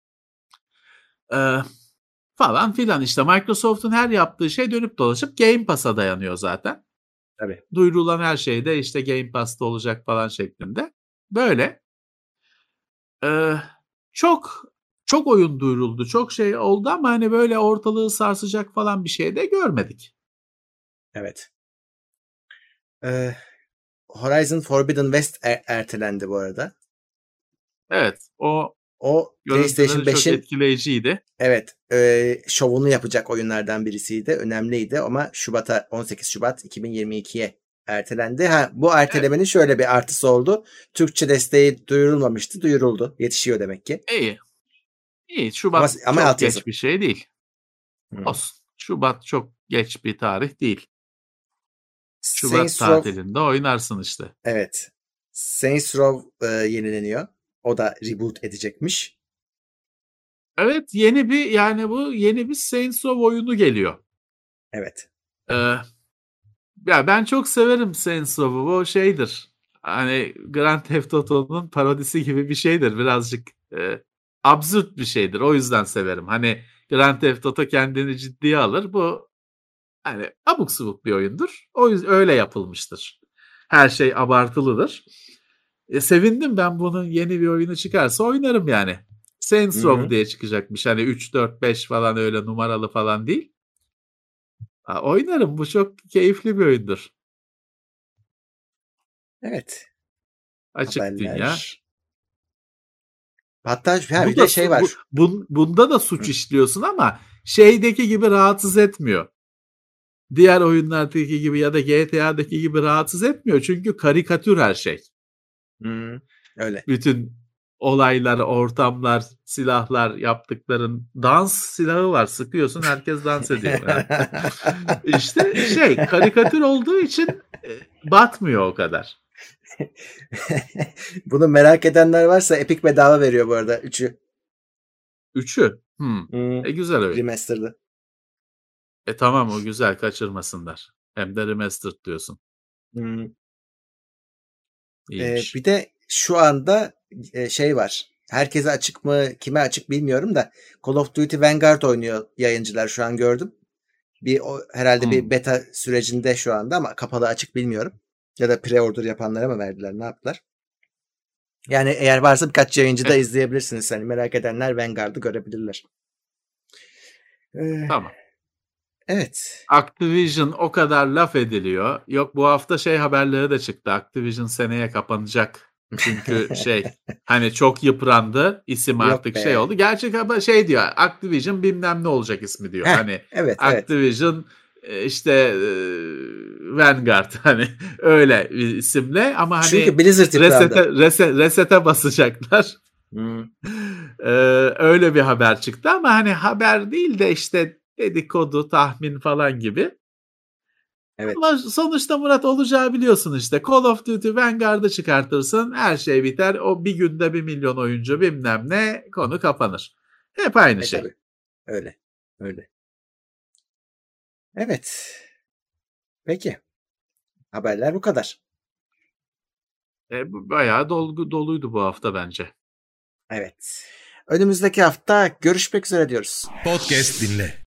Ee, falan filan işte Microsoft'un her yaptığı şey dönüp dolaşıp Game Pass'a dayanıyor zaten. Tabii. Duyurulan her şey de işte Game Pass'ta olacak falan şeklinde. Böyle. Ee, çok çok oyun duyuruldu. Çok şey oldu ama hani böyle ortalığı sarsacak falan bir şey de görmedik. Evet. Ee, Horizon Forbidden West er- ertelendi bu arada. Evet. O o PlayStation beşin çok etkileyiciydi. Evet. E, şovunu yapacak oyunlardan birisiydi. Önemliydi ama Şubat'a on sekiz Şubat iki bin yirmi ikiye ertelendi. Ha, bu ertelemenin evet. şöyle bir artısı oldu. Türkçe desteği duyurulmamıştı. Duyuruldu. Yetişiyor demek ki. İyi. İyi. Şubat ama, ama çok geç yazı. bir şey değil. Hmm. Olsun. Şubat çok geç bir tarih değil. Şubat Saints tatilinde Row, oynarsın işte. Evet. Saints Row e, yenileniyor. O da reboot edecekmiş. Evet, yeni bir yani bu yeni bir Saints Row oyunu geliyor. Evet. Ee, ya ben çok severim Saints Row'u. O şeydir. Hani Grand Theft Auto'nun parodisi gibi bir şeydir. Birazcık e, absürt bir şeydir. O yüzden severim. Hani Grand Theft Auto kendini ciddiye alır. Bu hani abuk subuk bir oyundur. O yüzden öyle yapılmıştır. Her şey abartılıdır. E, sevindim ben bunun yeni bir oyunu çıkarsa oynarım yani. Saints Row diye çıkacakmış. Hani üç, dört, beş falan öyle numaralı falan değil. Ha, oynarım. Bu çok keyifli bir oyundur. Evet. Açık Haberler. dünya. Hatta ha, bir de şey var. Bu, bu, bunda da suç Hı. işliyorsun ama şeydeki gibi rahatsız etmiyor. Diğer oyunlardaki gibi ya da G T A'daki gibi rahatsız etmiyor. Çünkü karikatür her şey. Hı, öyle. Bütün olaylar, ortamlar, silahlar, yaptıkların dans silahı var. Sıkıyorsun herkes dans ediyor. Yani. İşte şey karikatür olduğu için batmıyor o kadar. Bunu merak edenler varsa Epic bedava veriyor bu arada. Üçü. Üçü? Hmm. Hmm. E güzel öyle. Remastered'ı. E tamam o güzel kaçırmasınlar. Hem de remastered diyorsun. Hmm. Ee, bir de şu anda e, şey var. Herkese açık mı, kime açık bilmiyorum da Call of Duty Vanguard oynuyor yayıncılar şu an gördüm. Bir o, herhalde hmm. bir beta sürecinde şu anda ama kapalı açık bilmiyorum. Ya da pre-order yapanlara mı verdiler, ne yaptılar? Yani eğer varsa birkaç yayıncı da izleyebilirsiniz. Hani merak edenler Vanguard'ı görebilirler. Ee, tamam. Evet. Activision o kadar laf ediliyor. Yok bu hafta şey haberleri de çıktı. Activision seneye kapanacak. Çünkü şey hani çok yıprandı. İsim artık şey oldu. Gerçek haber şey diyor. Activision bilmem ne olacak ismi diyor. Heh, hani evet, Activision evet. işte Vanguard hani öyle bir isimle ama hani çünkü Blizzard resete, reset, resete basacaklar. Hmm. Ee, öyle bir haber çıktı ama hani haber değil de işte dedikodu, tahmin falan gibi. Evet. Ama sonuçta Murat olacağı biliyorsun işte. Call of Duty Vanguard'ı çıkartırsın. Her şey biter. O bir günde bir milyon oyuncu bilmem ne konu kapanır. Hep aynı e, şey. Tabii. Öyle. Öyle. Evet. Peki. Haberler bu kadar. E, bayağı dolgu, doluydu bu hafta bence. Evet. Önümüzdeki hafta görüşmek üzere diyoruz. Podcast dinle.